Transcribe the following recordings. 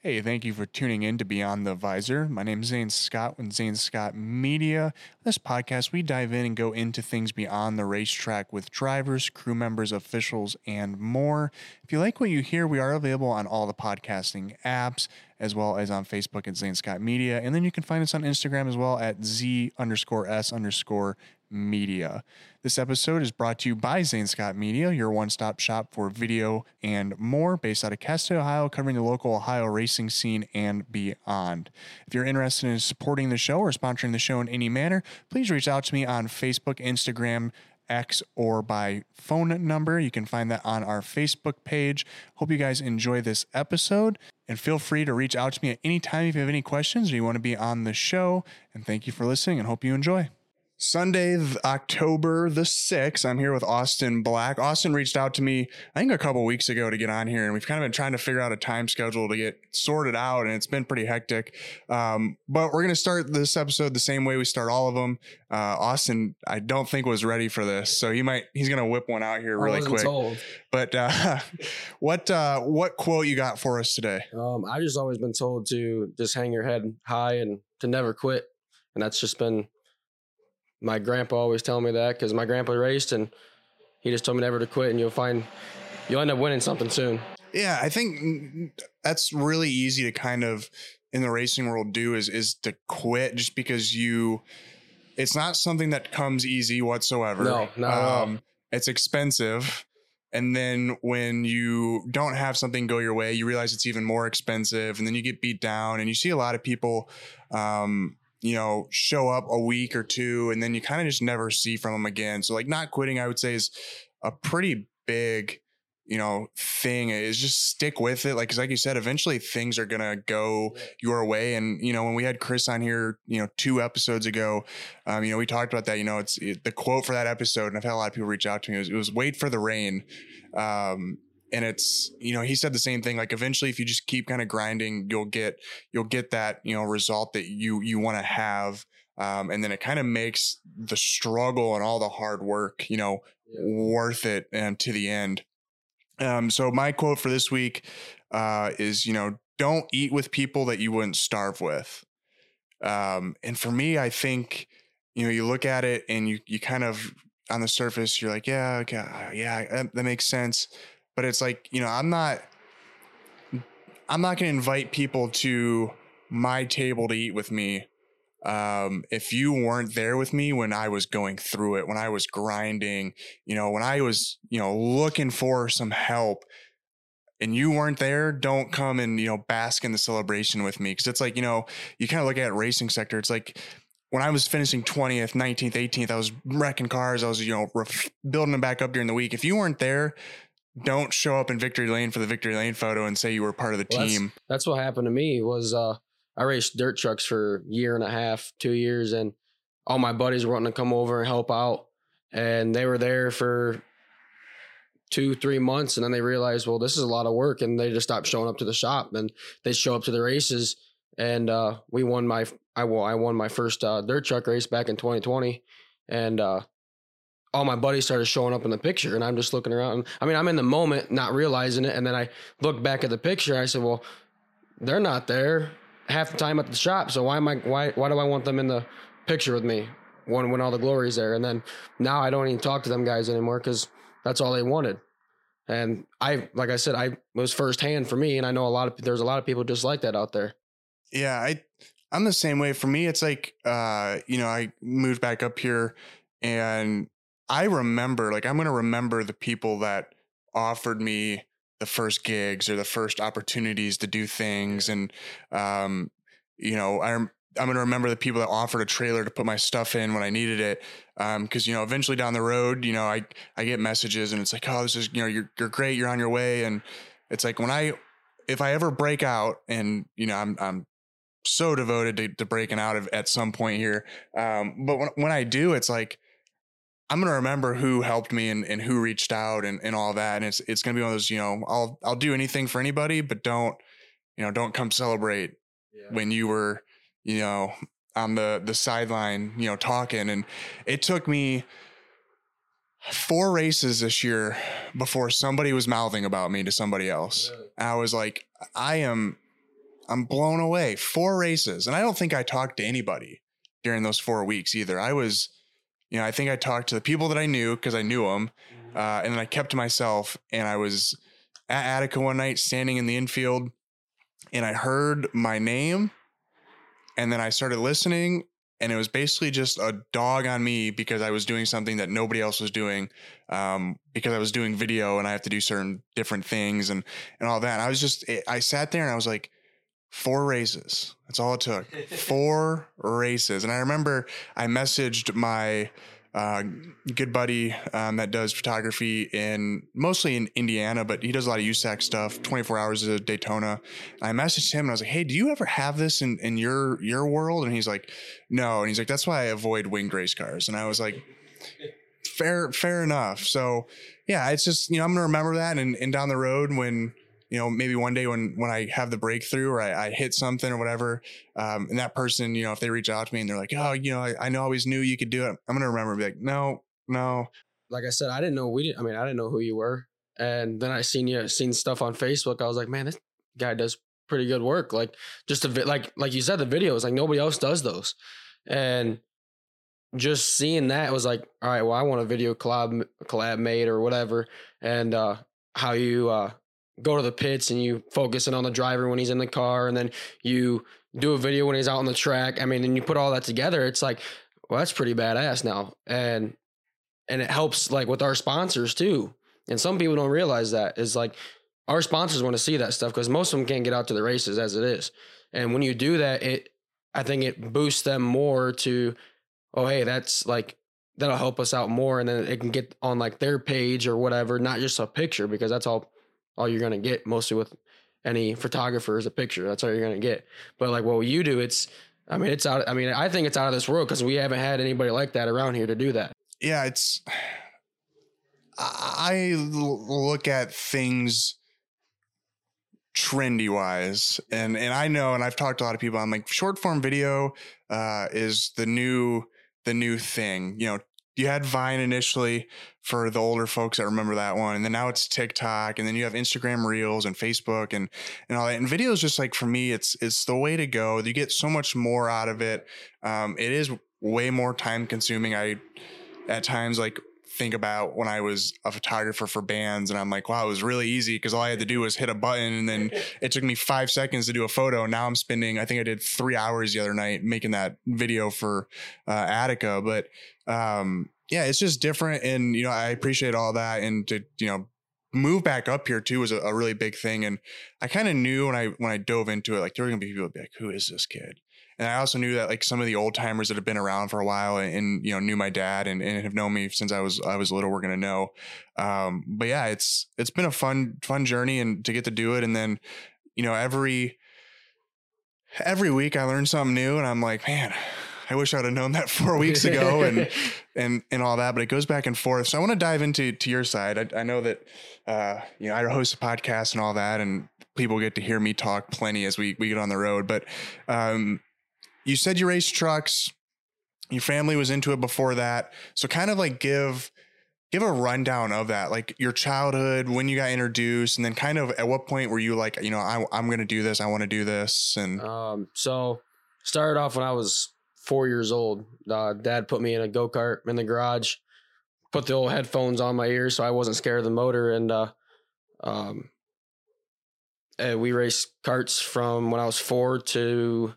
Hey, thank you for tuning in to Beyond the Visor. My name is Zane Scott with Zane Scott Media. In this podcast, we dive in and go into things beyond the racetrack with drivers, crew members, officials, and more. If you like what you hear, we are available on all the podcasting apps, as well as on Facebook at Zane Scott Media. And then you can find us on Instagram as well at Z_S_media. This episode is brought to you by Zane Scott Media, your one-stop shop for video and more, based out of Castle, Ohio, covering the local Ohio racing scene and beyond. If you're interested in supporting the show or sponsoring the show in any manner, please reach out to me on Facebook, Instagram, X, or by phone number. You can find that on our Facebook page. Hope you guys enjoy this episode, and feel free to reach out to me at any time if you have any questions or you want to be on the show. And thank you for listening, and hope you enjoy. Sunday, October the 6th, I'm here with Austin Black. Austin reached out to me, I think a couple weeks ago, to get on here, and we've kind of been trying to figure out a time schedule to get sorted out, and it's been pretty hectic. But we're going to start this episode the same way we start all of them. Austin, I don't think was ready for this, so he's going to whip one out here really quick. Told. But what quote you got for us today? I've just always been told to just hang your head high and to never quit, and that's just been my grandpa always telling me that, because my grandpa raced and he just told me never to quit, and you'll end up winning something soon. Yeah, I think that's really easy to kind of in the racing world do is to quit, just because it's not something that comes easy whatsoever. No, not at all. It's expensive. And then when you don't have something go your way, you realize it's even more expensive, and then you get beat down, and you see a lot of people, show up a week or two, and then you kind of just never see from them again. So like not quitting, I would say, is a pretty big, thing. Is just stick with it. Cause like you said, eventually things are going to go your way. And, when we had Chris on here, 2 episodes ago, we talked about that, it's the quote for that episode. And I've had a lot of people reach out to me. It was wait for the rain. And it's, he said the same thing, like eventually if you just keep kind of grinding, you'll get that, result that you want to have. And then it kind of makes the struggle and all the hard work, worth it and to the end. So my quote for this week, is, don't eat with people that you wouldn't starve with. And for me, I think, you look at it and you kind of on the surface, you're like, yeah, okay, yeah, that makes sense. But it's like, I'm not going to invite people to my table to eat with me if you weren't there with me when I was going through it, when I was grinding, when I was, looking for some help, and you weren't there. Don't come and, bask in the celebration with me. Cause it's like, you kind of look at racing sector. It's like when I was finishing 20th, 19th, 18th, I was wrecking cars. I was, building them back up during the week. If you weren't there, don't show up in victory lane for the victory lane photo and say you were part of the team. That's what happened to me was, I raced dirt trucks for a year and a half, 2 years, and all my buddies were wanting to come over and help out, and they were there for 2-3 months, and then they realized, well, this is a lot of work, and they just stopped showing up to the shop, and they show up to the races, and I won my first dirt truck race back in 2020, and all my buddies started showing up in the picture, and I'm just looking around. I mean, I'm in the moment, not realizing it, and then I look back at the picture, and I said, well, they're not there half the time at the shop, so why do I want them in the picture with me when all the glory's there? And then now I don't even talk to them guys anymore, because that's all they wanted. And like I said, I was firsthand for me, and I know there's a lot of people just like that out there. Yeah, I'm the same way. For me, it's like, I moved back up here, and I remember, I'm going to remember the people that offered me the first gigs or the first opportunities to do things. And, I'm going to remember the people that offered a trailer to put my stuff in when I needed it. Cause, eventually down the road, I get messages and it's like, oh, this is, you're great. You're on your way. And it's like if I ever break out and, I'm so devoted to breaking out at some point here. But when I do, it's like, I'm going to remember who helped me and who reached out and all that. And it's going to be one of those, I'll do anything for anybody, but don't come celebrate when you were, on the sideline, talking. And it took me 4 races this year before somebody was mouthing about me to somebody else. Really? I was like, I am I'm blown away. 4 races. And I don't think I talked to anybody during those 4 weeks either. I was, I think I talked to the people that I knew because I knew them. And then I kept to myself, and I was at Attica one night standing in the infield, and I heard my name, and then I started listening, and it was basically just a dog on me because I was doing something that nobody else was doing, because I was doing video and I have to do certain different things and all that. And I sat there and I was like, 4 races. That's all it took. 4 races. And I remember I messaged my good buddy that does photography mostly in Indiana, but he does a lot of USAC stuff, 24 hours of Daytona. And I messaged him and I was like, hey, do you ever have this in your world? And he's like, no. And he's like, that's why I avoid winged race cars. And I was like, fair enough. So yeah, it's just, I'm going to remember that. And down the road when, maybe one day when I have the breakthrough or I hit something or whatever, and that person, if they reach out to me and they're like, oh, I always knew you could do it. I'm going to remember and be like, no. Like I said, I didn't know I didn't know who you were. And then I seen stuff on Facebook. I was like, man, this guy does pretty good work. Like just like you said, the videos, like nobody else does those. And just seeing that was like, all right, well, I want a video collab made or whatever. And how you go to the pits and you focus in on the driver when he's in the car, and then you do a video when he's out on the track. I mean, and you put all that together, it's like, well, that's pretty badass now. And it helps like with our sponsors too. And some people don't realize that is like our sponsors want to see that stuff because most of them can't get out to the races as it is. And when you do that, I think it boosts them more to, oh, hey, that's like, that'll help us out more. And then it can get on like their page or whatever, not just a picture, because that's all you're going to get mostly with any photographer is a picture. That's all you're going to get. But like what you do, I think it's out of this world because we haven't had anybody like that around here to do that. Yeah. I look at things trendy wise and I know, and I've talked to a lot of people, I'm like, short form video is the new thing. You had Vine initially for the older folks that remember that one. And then now it's TikTok, and then you have Instagram Reels and Facebook and all that. And video is just like, for me, it's the way to go. You get so much more out of it. It is way more time consuming. I at times like think about when I was a photographer for bands, and I'm like, wow, it was really easy because all I had to do was hit a button, and then it took me 5 seconds to do a photo. Now I'm spending, I think I did 3 hours the other night making that video for Attica. But yeah, it's just different. And, I appreciate all that. And to, move back up here too was a really big thing. And I kind of knew when I dove into it, like there were gonna be people be like, who is this kid? And I also knew that like some of the old timers that have been around for a while and knew my dad and have known me since I was little were gonna know. But yeah, it's been a fun journey and to get to do it. And then, every week I learn something new, and I'm like, man, I wish I'd have known that 4 weeks ago and all that, but it goes back and forth. So I want to dive into your side. I know that, I host a podcast and all that, and people get to hear me talk plenty as we get on the road. But you said you raced trucks, your family was into it before that. So kind of like give a rundown of that, like your childhood, when you got introduced, and then kind of at what point were you like, I'm going to do this. I want to do this. And so started off when I was 4 years old. Dad put me in a go-kart in the garage, put the old headphones on my ears so I wasn't scared of the motor. And we raced karts from when I was 4 to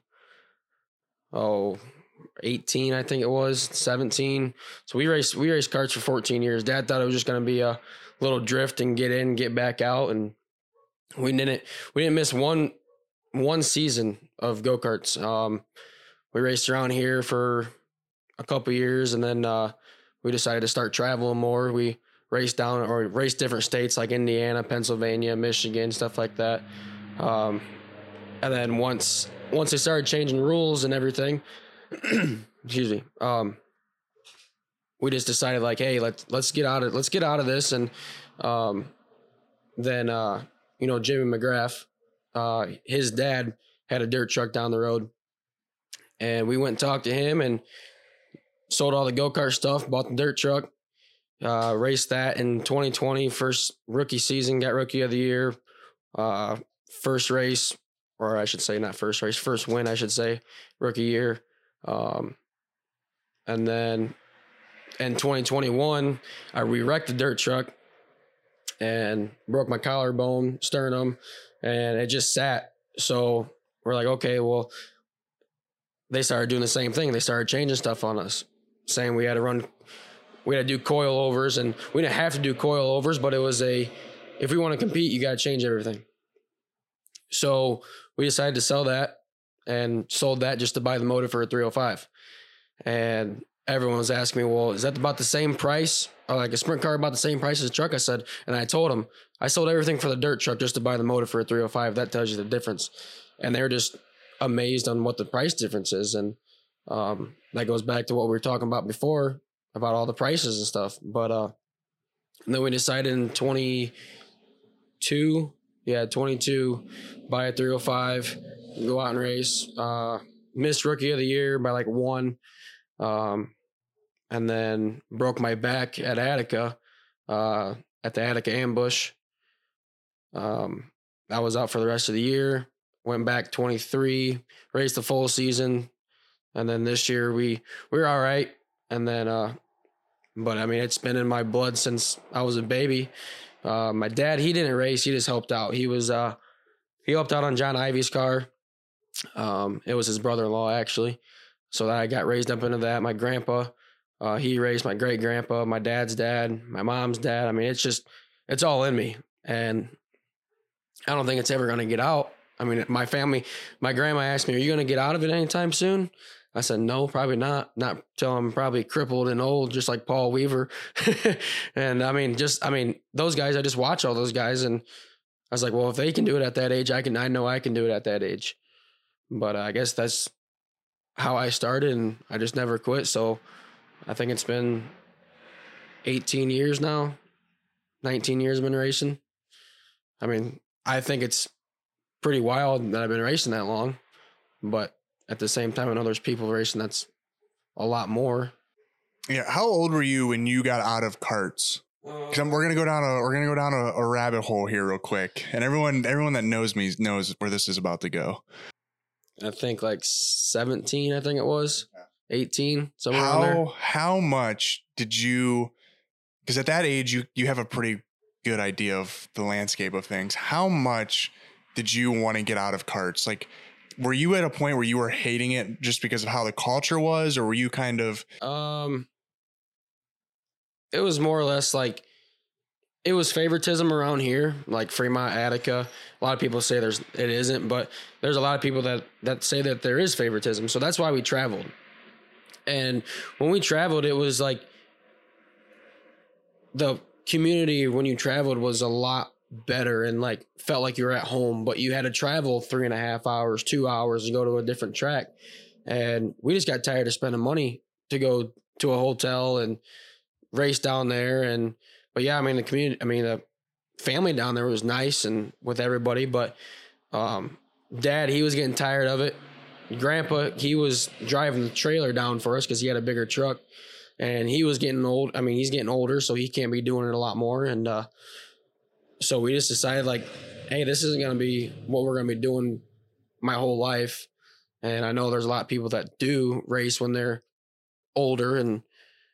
18, I think it was 17. So we raced karts for 14 years. Dad thought it was just going to be a little drift and get in, get back out. And we didn't miss one season of go-karts. We raced around here for a couple years, and then we decided to start traveling more. We raced different states like Indiana, Pennsylvania, Michigan, stuff like that. And then once they started changing rules and everything, excuse me, we just decided like, hey, let's get out of this. And then Jimmy McGrath, his dad had a dirt truck down the road. And we went and talked to him and sold all the go-kart stuff, bought the dirt truck, raced that in 2020, first rookie season, got rookie of the year. First race, or I should say not first race, first win, I should say, rookie year. And then in 2021, I re-wrecked the dirt truck and broke my collarbone, sternum, and it just sat. So we're like, okay, well, they started doing the same thing. They started changing stuff on us, saying we had to do coilovers, and we didn't have to do coilovers, but it was if we want to compete, you got to change everything. So we decided to sell that and sold that just to buy the motor for a 305. And everyone was asking me, well, is that about the same price? Or like a sprint car about the same price as a truck? I said, and I told them, I sold everything for the dirt truck just to buy the motor for a 305. That tells you the difference. And they're just amazed on what the price difference is. And that goes back to what we were talking about before, about all the prices and stuff. But then we decided in 22, buy a 305, go out and race. Missed rookie of the year by like 1. And then broke my back at Attica, at the Attica ambush. I was out for the rest of the year, went back 23, raced the full season. And then this year we were all right. And then, but I mean, it's been in my blood since I was a baby. My dad, he didn't race. He just helped out. He helped out on John Ivy's car. It was his brother-in-law actually. So I got raised up into that. My grandpa, he raised my great grandpa, my dad's dad, my mom's dad. I mean, it's all in me. And I don't think it's ever going to get out. I mean, my family, my grandma asked me, are you going to get out of it anytime soon? I said, no, probably not. Not till I'm probably crippled and old, just like Paul Weaver. And I mean, those guys, I just watch all those guys. And I was like, well, if they can do it at that age, I know I can do it at that age. But I guess that's how I started, and I just never quit. So I think it's been 18 years now, 19 years I've been racing. I mean, I think it's pretty wild that I've been racing that long, but at the same time, I know there's people racing that's a lot more. Yeah. How old were you when you got out of karts? Because we're gonna go down a rabbit hole here real quick, and everyone that knows me knows where this is about to go. I think like 17, I think it was 18, somewhere around there. How much did you, because at that age, you have a pretty good idea of the landscape of things. How much did you want to get out of karts? Like, were you at a point where you were hating it just because of how the culture was, or were you kind of? It was more or less like, it was favoritism around here, like Fremont, Attica. A lot of people say it isn't, but there's a lot of people that say that there is favoritism. So that's why we traveled. And when we traveled, it was like the community when you traveled was a lot better and like felt like you were at home, but you had to travel 3.5 hours, 2 hours to go to a different track. And we just got tired of spending money to go to a hotel and race down there. But yeah, I mean, the family down there was nice and with everybody, but Dad, he was getting tired of it. Grandpa, he was driving the trailer down for us because he had a bigger truck, and he was getting old. I mean, he's getting older, so he can't be doing it a lot more. And so we just decided, like, hey, this isn't going to be what we're going to be doing my whole life. And I know there's a lot of people that do race when they're older, and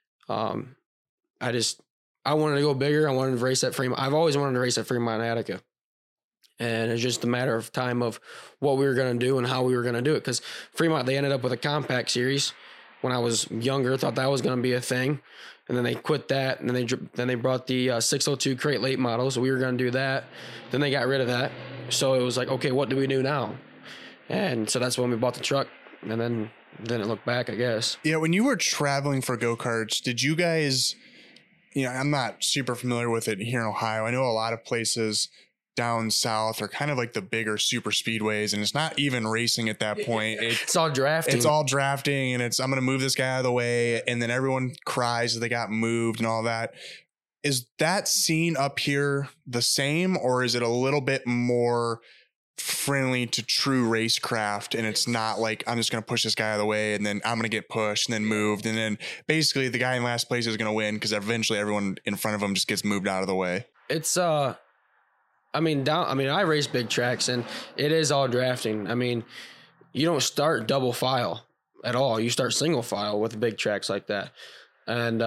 I wanted to go bigger. I wanted to race at Fremont. I've always wanted to race at Fremont, Attica. And it's just a matter of time of what we were going to do and how we were going to do it. Because Fremont, they ended up with a compact series when I was younger. Thought that was going to be a thing. And then they quit that. And then they brought the 602 crate late model. So we were going to do that. Then they got rid of that. So it was like, okay, what do we do now? And so that's when we bought the truck. And then didn't look back, I guess. Yeah, when you were traveling for go-karts, did you guys... I'm not super familiar with it here in Ohio. I know a lot of places down south are kind of like the bigger super speedways, and it's not even racing at that point. It's all drafting. It's all drafting, and I'm going to move this guy out of the way, and then everyone cries that they got moved and all that. Is that scene up here the same, or is it a little bit more friendly to true racecraft, and it's not like I'm just going to push this guy out of the way and then I'm going to get pushed and then moved, and then basically the guy in last place is going to win because eventually everyone in front of him just gets moved out of the way? It's I mean, I race big tracks, and it is all drafting. I mean, you don't start double file at all. You start single file with big tracks like that. And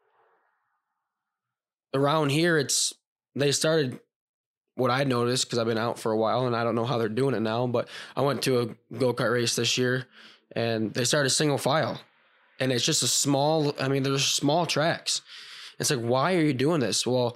around here, they started what I noticed, because I've been out for a while and I don't know how they're doing it now, but I went to a go-kart race this year and they started single file. And it's just there's small tracks. It's like, why are you doing this? Well,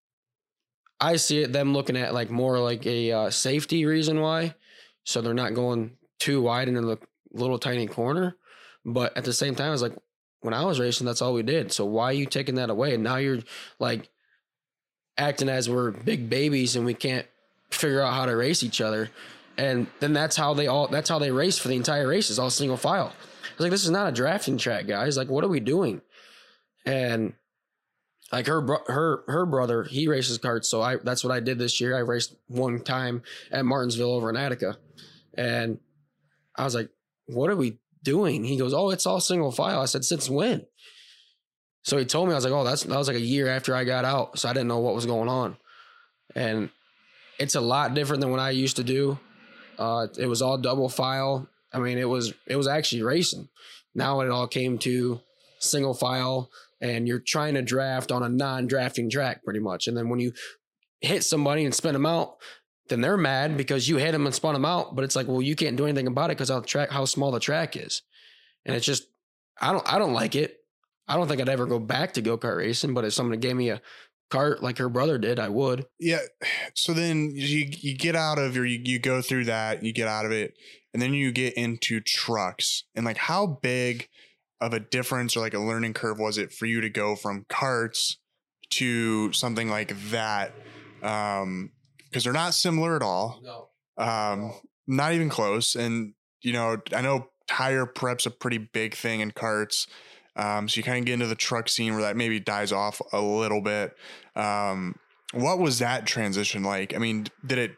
I see them looking at like more like a safety reason why. So they're not going too wide into the little tiny corner. But at the same time, it's like, when I was racing, that's all we did. So why are you taking that away? And now you're like acting as we're big babies and we can't figure out how to race each other. And then that's how they race for the entire race, is all single file. I was like, this is not a drafting track, guys. Like, what are we doing? And like her brother, he races karts. So that's what I did this year. I raced one time at Martinsville over in Attica. And I was like, what are we doing? He goes, oh, it's all single file. I said, since when? So he told me, I was like, oh, that was like a year after I got out. So I didn't know what was going on. And it's a lot different than what I used to do. It was all double file. I mean, it was actually racing. Now it all came to single file, and you're trying to draft on a non-drafting track pretty much. And then when you hit somebody and spin them out, then they're mad because you hit them and spun them out. But it's like, well, you can't do anything about it because how small the track is. And it's just, I don't like it. I don't think I'd ever go back to go-kart racing, but if somebody gave me a kart like her brother did, I would. Yeah. So then you get out of you go through that, you get out of it, and then you get into trucks. And like, how big of a difference or like a learning curve was it for you to go from karts to something like that? Because they're not similar at all. No. Not even close. And, you know, I know tire prep's a pretty big thing in karts. So you kind of get into the truck scene where that maybe dies off a little bit. What was that transition like? I mean, did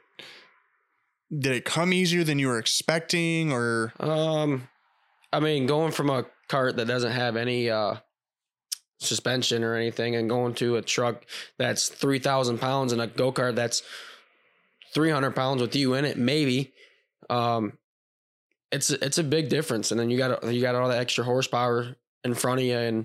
it come easier than you were expecting, or? I mean, going from a kart that doesn't have any suspension or anything and going to a truck that's 3,000 pounds and a go-kart that's 300 pounds with you in it, maybe. It's a big difference. And then you got all the extra horsepower in front of you, and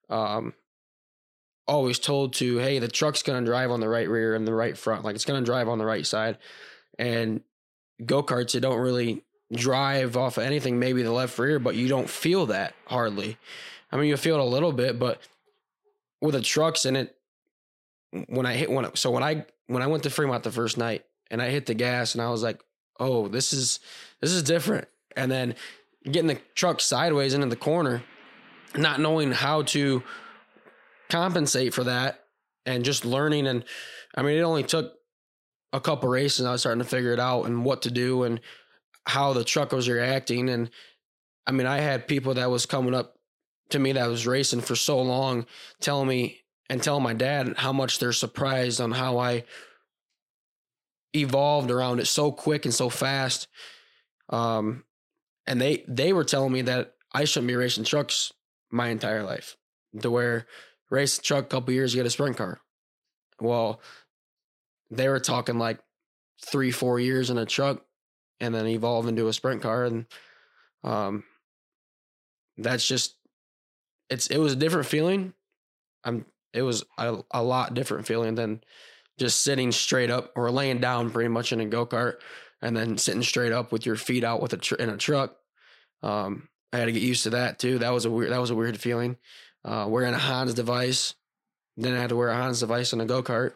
always told to, hey, the truck's going to drive on the right rear and the right front. Like, it's going to drive on the right side. And go-karts, you don't really drive off of anything, maybe the left rear, but you don't feel that hardly. I mean, you feel it a little bit, but with the trucks in it, when I went to Fremont the first night and I hit the gas and I was like, oh, this is different. And then getting the truck sideways into the corner, not knowing how to compensate for that, and just learning. And I mean, it only took a couple races and I was starting to figure it out and what to do and how the truck was reacting. And I mean, I had people that was coming up to me that was racing for so long telling me and telling my dad how much they're surprised on how I evolved around it so quick and so fast. And they were telling me that I shouldn't be racing trucks my entire life, to where race a truck a couple years, you get a sprint car. Well, they were talking like 3-4 years in a truck and then evolve into a sprint car. And that's just, it was a different feeling. It was a lot different feeling than just sitting straight up or laying down pretty much in a go-kart and then sitting straight up with your feet out in a truck. I had to get used to that too. That was a weird feeling. Wearing a Hans device. Then I had to wear a Hans device in a go-kart.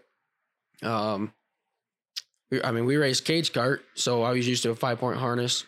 We raced cage kart, so I was used to a 5-point harness.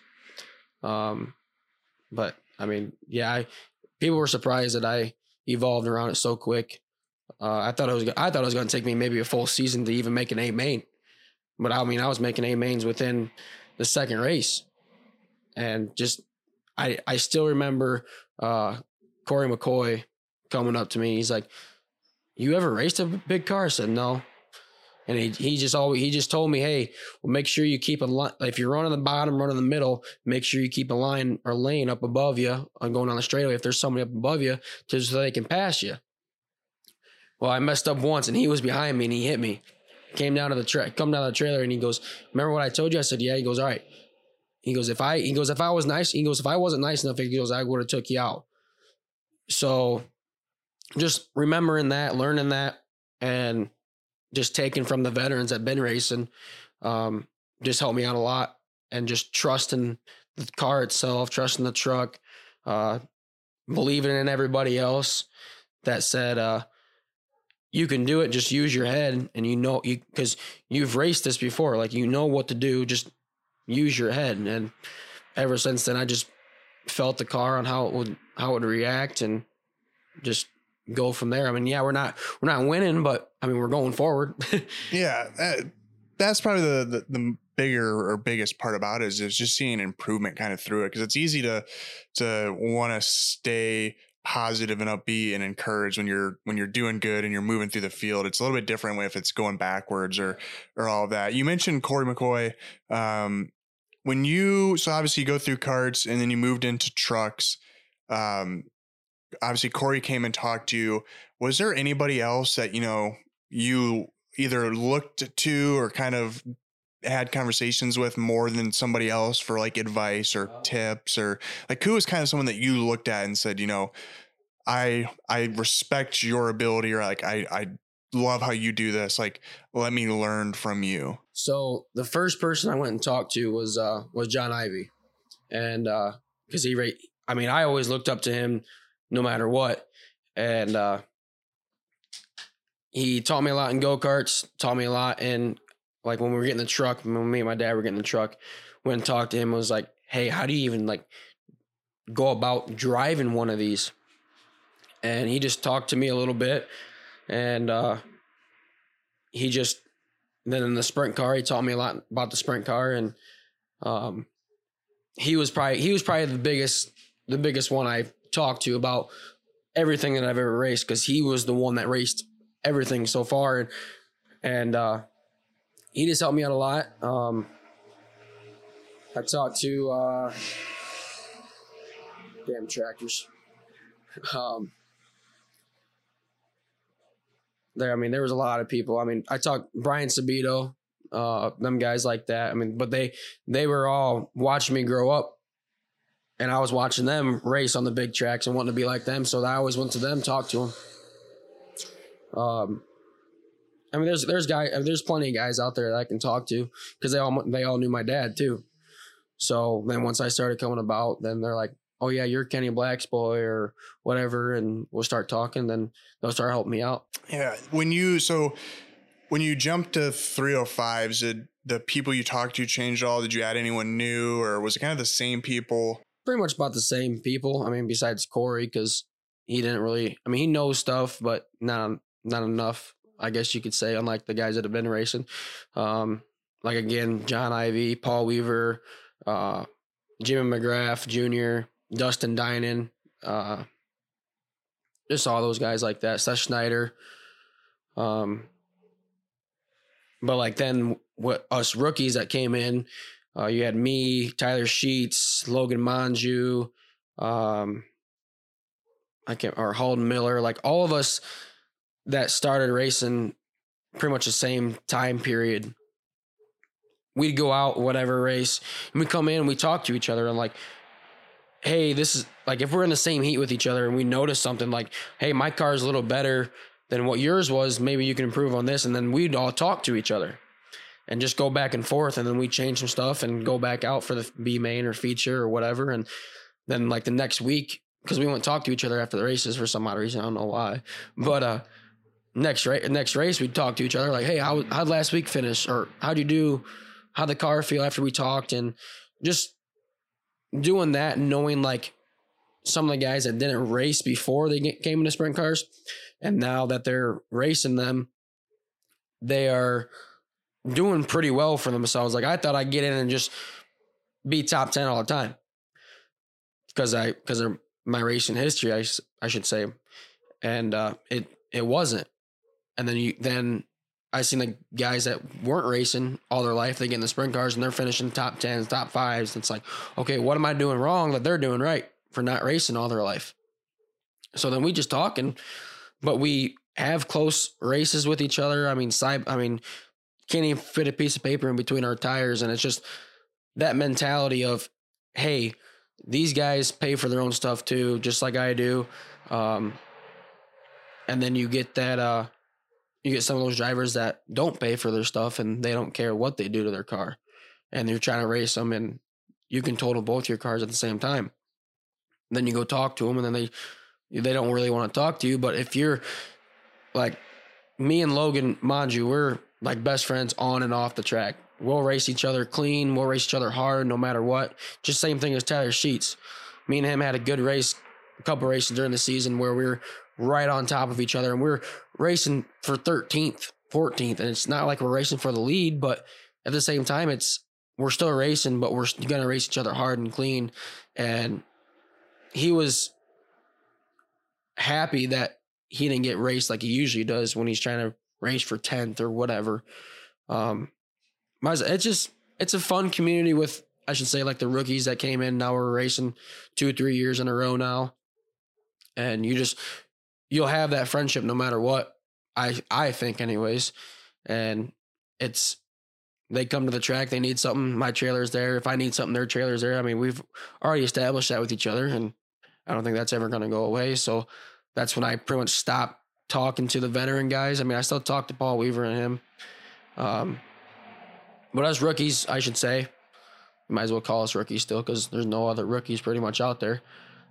But I mean, yeah, people were surprised that I evolved around it so quick. I thought it was going to take me maybe a full season to even make an A main. But I mean, I was making A mains within the second race. And just, I still remember Corey McCoy coming up to me. He's like, you ever raced a big car? I said, no. And he just told me, hey, well, make sure you keep a line. If you're running the bottom, running the middle, make sure you keep a line or lane up above you on going on the straightaway. If there's somebody up above you, so they can pass you. Well, I messed up once and he was behind me and he hit me. come down to the trailer, and he goes, "Remember what I told you?" I said, "Yeah." He goes, "All right." He goes, if I was nice, he goes, if I wasn't nice enough, he goes, I would have took you out. So just remembering that, learning that, and just taking from the veterans that been racing, just helped me out a lot. And just trusting the car itself, trusting the truck, believing in everybody else that said, you can do it. Just use your head, and because you've raced this before, like, what to do. Just use your head. And ever since then, I just felt the car on how it would react, and just go from there. I mean, yeah, we're not winning, but I mean, we're going forward. Yeah, that's probably the biggest part about it is just seeing improvement kind of through it, because it's easy to want to stay positive and upbeat and encouraged when you're doing good and you're moving through the field. It's a little bit different if it's going backwards or all of that. You mentioned Corey McCoy. So obviously you go through karts and then you moved into trucks. Obviously Corey came and talked to you. Was there anybody else that, you either looked to or kind of had conversations with more than somebody else for like advice or tips, or like who was kind of someone that you looked at and said, I respect your ability, or like, I love how you do this. Like, let me learn from you. So the first person I went and talked to was John Ivy. And, cause I always looked up to him no matter what. And, he taught me a lot in go-karts, taught me a lot in, like, when we were getting the truck, when me and my dad were getting the truck, went and talked to him, was like, hey, how do you even like go about driving one of these? And he just talked to me a little bit, and then in the sprint car, he taught me a lot about the sprint car, and he was probably the biggest one I talked to about everything that I've ever raced, because he was the one that raced everything so far, and he just helped me out a lot. I talked to damn tractors. There was a lot of people. I mean, I talked Brian Sabito, them guys like that. I mean, but they were all watching me grow up, and I was watching them race on the big tracks and wanting to be like them. So I always went to them, talked to them. I mean, there's plenty of guys out there that I can talk to, because they all knew my dad too. So then once I started coming about, then they're like, oh yeah, you're Kenny Black's boy or whatever. And we'll start talking, then they'll start helping me out. Yeah. When you jumped to 305s, did the people you talked to change at all? Did you add anyone new, or was it kind of the same people? Pretty much about the same people. I mean, besides Corey, because he didn't really, he knows stuff, but not enough, I guess you could say, unlike the guys that have been racing. Like, again, John Ivy, Paul Weaver, Jimmy McGrath Jr., Dustin Dinan, just all those guys like that, Seth Schneider. But like then what us rookies that came in, you had me, Tyler Sheets, Logan Monju, or Holden Miller, like all of us that started racing pretty much the same time period. We'd go out, whatever race, and we come in and we talk to each other, and like, hey, this is like, if we're in the same heat with each other and we notice something like, hey, my car is a little better than what yours was, maybe you can improve on this. And then we'd all talk to each other and just go back and forth. And then we change some stuff and go back out for the B main or feature or whatever. And then like the next week, because we wouldn't talk to each other after the races for some odd reason, I don't know why, but next race we'd talk to each other like, hey, how'd last week finish, or how'd the car feel after we talked? And just doing that, knowing like some of the guys that didn't race before they came into sprint cars, and now that they're racing them, they are doing pretty well for themselves. Like, I thought I'd get in and just be top 10 all the time because of my racing history, I should say. And it wasn't. And then I seen the guys that weren't racing all their life, they get in the sprint cars and they're finishing top 10s, top 5s. It's like, okay, what am I doing wrong that they're doing right for not racing all their life? So then we just talk, but we have close races with each other. can't even fit a piece of paper in between our tires. And it's just that mentality of, hey, these guys pay for their own stuff too, just like I do. And then you get that, you get some of those drivers that don't pay for their stuff and they don't care what they do to their car. And you're trying to race them and you can total both your cars at the same time. Then you go talk to them and then they don't really want to talk to you. But if you're like me and Logan Manju, we're like best friends on and off the track. We'll race each other clean. We'll race each other hard no matter what. Just same thing as Tyler Sheets. Me and him had a good race, a couple races during the season where we were right on top of each other. And we're racing for 13th, 14th. And it's not like we're racing for the lead, but at the same time, we're still racing, but we're going to race each other hard and clean. And he was happy that he didn't get raced like he usually does when he's trying to race for 10th or whatever. It's a fun community with, I should say, like the rookies that came in. Now we're racing 2-3 years in a row now. And you'll have that friendship no matter what, I think anyways. And they come to the track, they need something, my trailer's there. If I need something, their trailer's there. I mean, we've already established that with each other, and I don't think that's ever going to go away. So that's when I pretty much stopped talking to the veteran guys. I mean, I still talk to Paul Weaver and him. But us rookies, I should say, you might as well call us rookies still because there's no other rookies pretty much out there.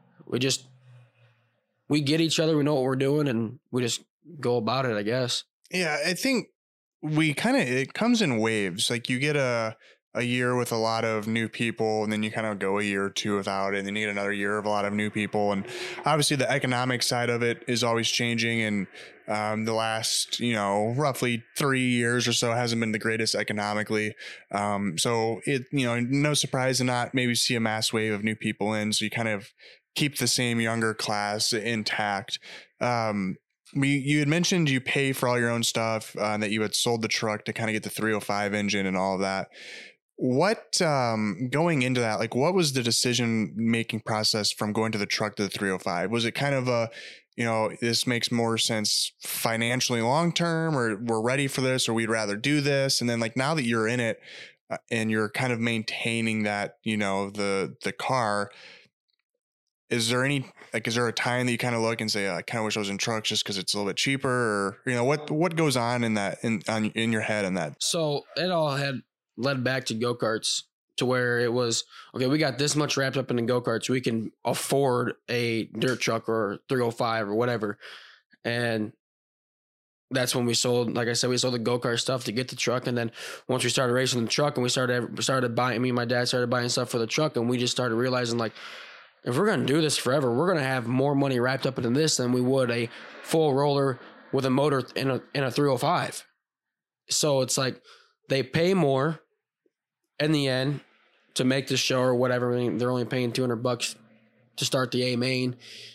We get each other, we know what we're doing, and we just go about it, I guess. Yeah, I think it comes in waves. Like you get a year with a lot of new people, and then you kind of go a year or two without it, and then you get another year of a lot of new people. And obviously the economic side of it is always changing. And the last, roughly 3 years or so hasn't been the greatest economically. So it, no surprise to not maybe see a mass wave of new people in. So you kind of keep the same younger class intact. You had mentioned you pay for all your own stuff, that you had sold the truck to kind of get the 305 engine and all of that. What, going into that, like what was the decision making process from going to the truck to the 305? Was it kind of this makes more sense financially long-term, or we're ready for this, or we'd rather do this? And then like, now that you're in it, and you're kind of maintaining that, the car, is there a time that you kind of look and say, I kind of wish I was in trucks just because it's a little bit cheaper, or, what goes on in that, in your head on that? So it all had led back to go-karts, to where it was, okay, we got this much wrapped up in the go-karts. We can afford a dirt truck or 305 or whatever. And that's when we sold, like I said, we sold the go-kart stuff to get the truck. And then once we started racing the truck and we started buying, me and my dad started buying stuff for the truck, and we just started realizing, like, if we're going to do this forever, we're going to have more money wrapped up into this than we would a full roller with a motor in a 305. So it's like they pay more in the end to make the show or whatever. I mean, they're only paying $200 to start the A main,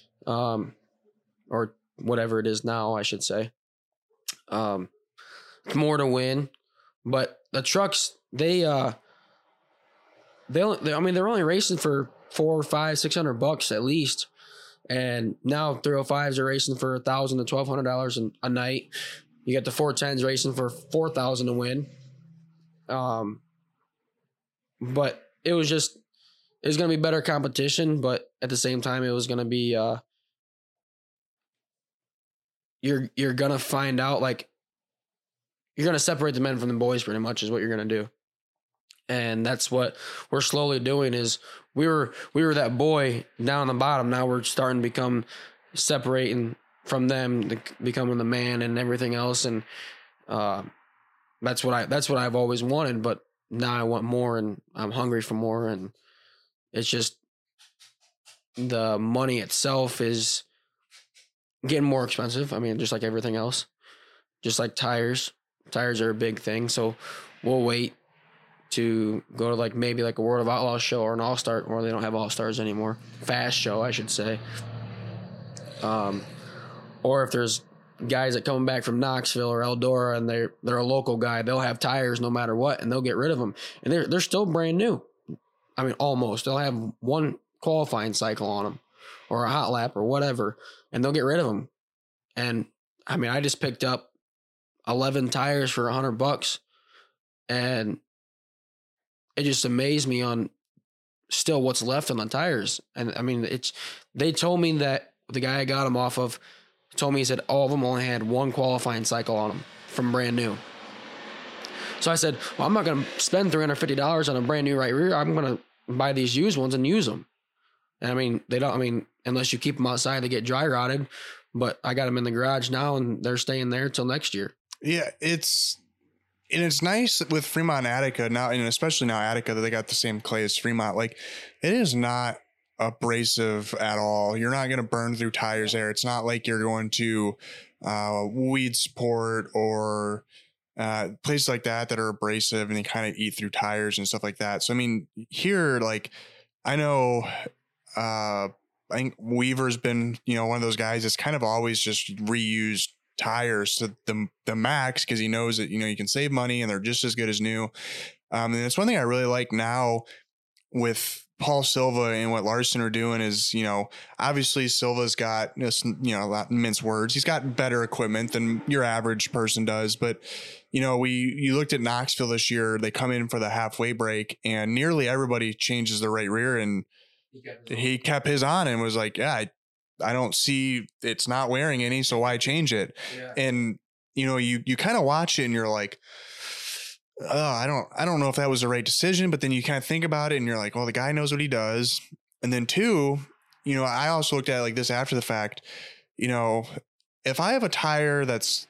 or whatever it is now, I should say. More to win, but the trucks, they're only racing for $400, $500, $600 at least. And now 305s are racing for $1,000 to $1,200 a night. You got the 410s racing for $4,000 to win. But it was going to be better competition, but at the same time, it was going to be, you're going to find out, like, you're going to separate the men from the boys pretty much is what you're going to do. And that's what we're slowly doing. Is we were that boy down on the bottom. Now we're starting to become separating from them, becoming the man and everything else. And that's what I've always wanted. But now I want more, and I'm hungry for more. And it's just the money itself is getting more expensive. I mean, just like everything else, just like tires. Tires are a big thing. So we'll wait to go to maybe a World of Outlaws show or an All-Star, or they don't have All-Stars anymore. Fast show, I should say. Or if there's guys that come back from Knoxville or Eldora and they're a local guy, they'll have tires no matter what, and they'll get rid of them. And they're still brand new. I mean, almost. They'll have one qualifying cycle on them or a hot lap or whatever, and they'll get rid of them. And I mean, I just picked up 11 tires for $100 And it just amazed me on still what's left on the tires. And I mean, they told me that the guy I got them off of told me, he said all of them only had one qualifying cycle on them from brand new. So I said, well, I'm not going to spend $350 on a brand new right rear. I'm going to buy these used ones and use them. And I mean, unless you keep them outside, they get dry rotted, but I got them in the garage now and they're staying there till next year. Yeah. It's nice with Fremont Attica now, and especially now Attica, that they got the same clay as Fremont. Like, it is not abrasive at all. You're not going to burn through tires there. It's not like you're going to Weed Sport or places like that are abrasive and they kind of eat through tires and stuff like that. So I mean, here, like, I know I think Weaver's been, one of those guys that's kind of always just reused tires to the max, because he knows that you can save money and they're just as good as new. And it's one thing I really like now with Paul Silva and what Larson are doing is, obviously Silva's got not mince words, he's got better equipment than your average person does, but you looked at Knoxville this year, they come in for the halfway break and nearly everybody changes the right rear, and he kept his on and was like, yeah, I don't see it's not wearing any, so why change it? Yeah. And you kind of watch it and you're like, oh, I don't know if that was the right decision, but then you kind of think about it and you're like, well, the guy knows what he does. And then two, I also looked at it like this after the fact, if I have a tire that's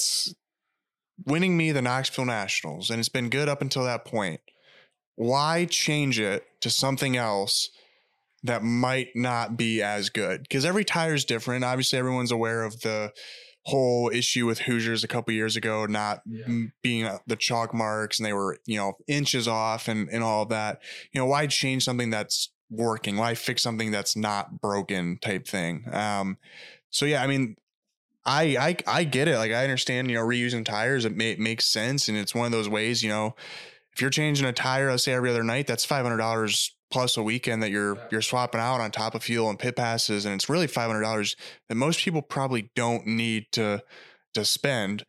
winning me the Knoxville Nationals and it's been good up until that point, why change it to something else that might not be as good? Because every tire is different. Obviously, everyone's aware of the whole issue with Hoosiers a couple years ago, not being the chalk marks, and they were, inches off and all of that. Why change something that's working? Why fix something that's not broken type thing? So yeah, I mean, I get it. Like, I understand, reusing tires, it makes sense. And it's one of those ways, if you're changing a tire, let's say every other night, that's $500 plus a weekend that you're swapping out on top of fuel and pit passes. And it's really $500 that most people probably don't need to spend.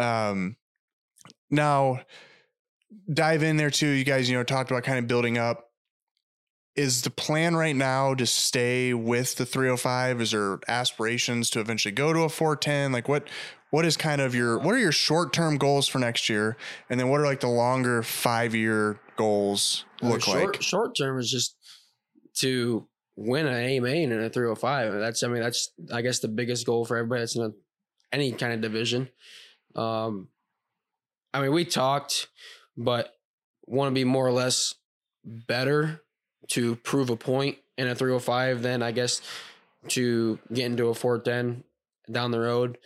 Now dive in there too. You guys, talked about kind of building up. Is the plan right now to stay with the 305? Is there aspirations to eventually go to a 410? Like, what is kind of what are your short-term goals for next year? And then what are like the longer 5-year goals look like? Short term is just to win an A main in a 305. That's I guess the biggest goal for everybody that's in any kind of division. We talked, but want to be more or less better to prove a point in a 305 than I guess to get into a 410 down the road.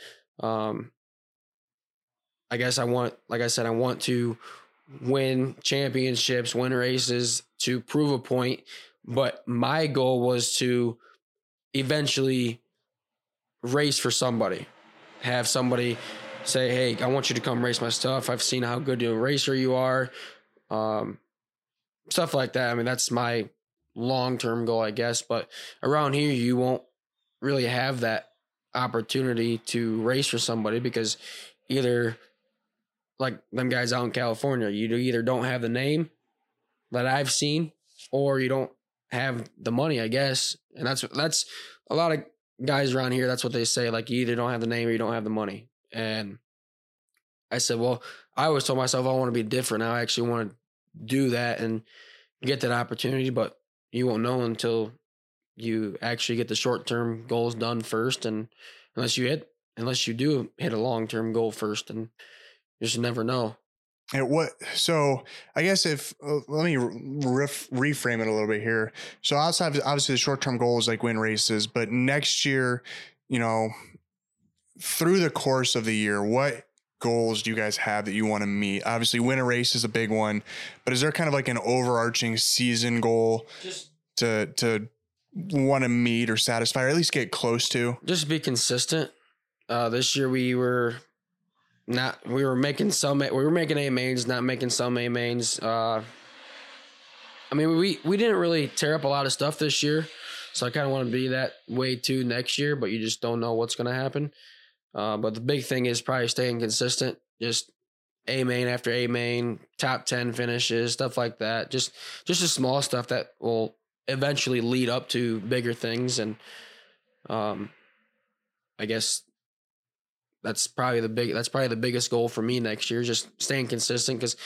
I guess I want to win championships, win races to prove a point. But my goal was to eventually race for somebody, have somebody say, hey, I want you to come race my stuff. I've seen how good of a racer you are. Stuff like that. I mean, that's my long-term goal, I guess. But around here, you won't really have that opportunity to race for somebody because either like them guys out in California, you either don't have the name that I've seen or you don't have the money, I guess. And that's a lot of guys around here. That's what they say. Like, you either don't have the name or you don't have the money. And I said, well, I always told myself I want to be different. I actually want to do that and get that opportunity, but you won't know until you actually get the short-term goals done first. And unless you do hit a long-term goal first, and you just never know. So I guess let me reframe it a little bit here. So outside of obviously the short-term goal is like win races, but next year, through the course of the year, what goals do you guys have that you want to meet? Obviously win a race is a big one, but is there kind of like an overarching season goal to want to meet or satisfy, or at least get close to? Just be consistent. This year we were making A mains, not making some A mains. We didn't really tear up a lot of stuff this year, so I kind of want to be that way too next year, but you just don't know what's going to happen. But the big thing is probably staying consistent, just A main after A main, top 10 finishes, stuff like that. Just the small stuff that will eventually lead up to bigger things. And I guess that's probably the biggest goal for me next year, just staying consistent, because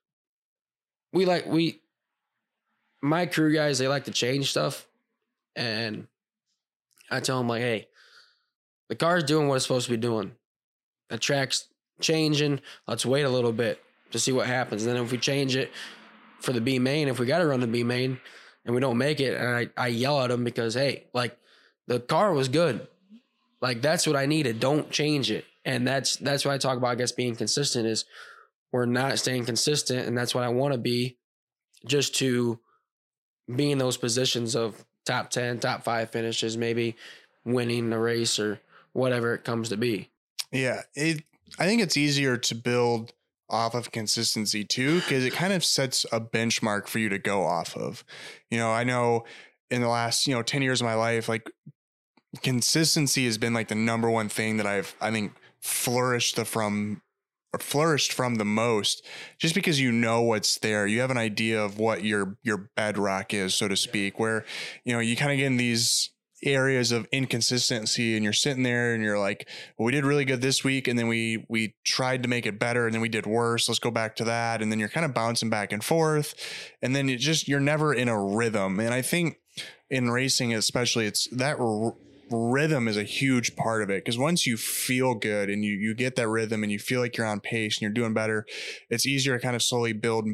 my crew guys, they like to change stuff. And I tell them, like, hey, the car's doing what it's supposed to be doing. The track's changing. Let's wait a little bit to see what happens. And then if we change it for the B main, if we got to run the B main and we don't make it, and I yell at them because, hey, like, the car was good. Like, that's what I needed. Don't change it. And that's what I talk about, I guess, being consistent is we're not staying consistent. And that's what I want to be, just to be in those positions of top 10, top 5 finishes, maybe winning the race or whatever it comes to be. Yeah. I think it's easier to build off of consistency too, because it kind of sets a benchmark for you to go off of. I know in the last, 10 years of my life, like, consistency has been like the number one thing that I think flourished from the most, just because what's there. You have an idea of what your bedrock is, so to speak, where, you kind of get in these areas of inconsistency and you're sitting there and you're like, well, we did really good this week. And then we tried to make it better and then we did worse. Let's go back to that. And then you're kind of bouncing back and forth. And then you're never in a rhythm. And I think in racing, especially, it's that rhythm is a huge part of it, because once you feel good and you get that rhythm and you feel like you're on pace and you're doing better, it's easier to kind of slowly build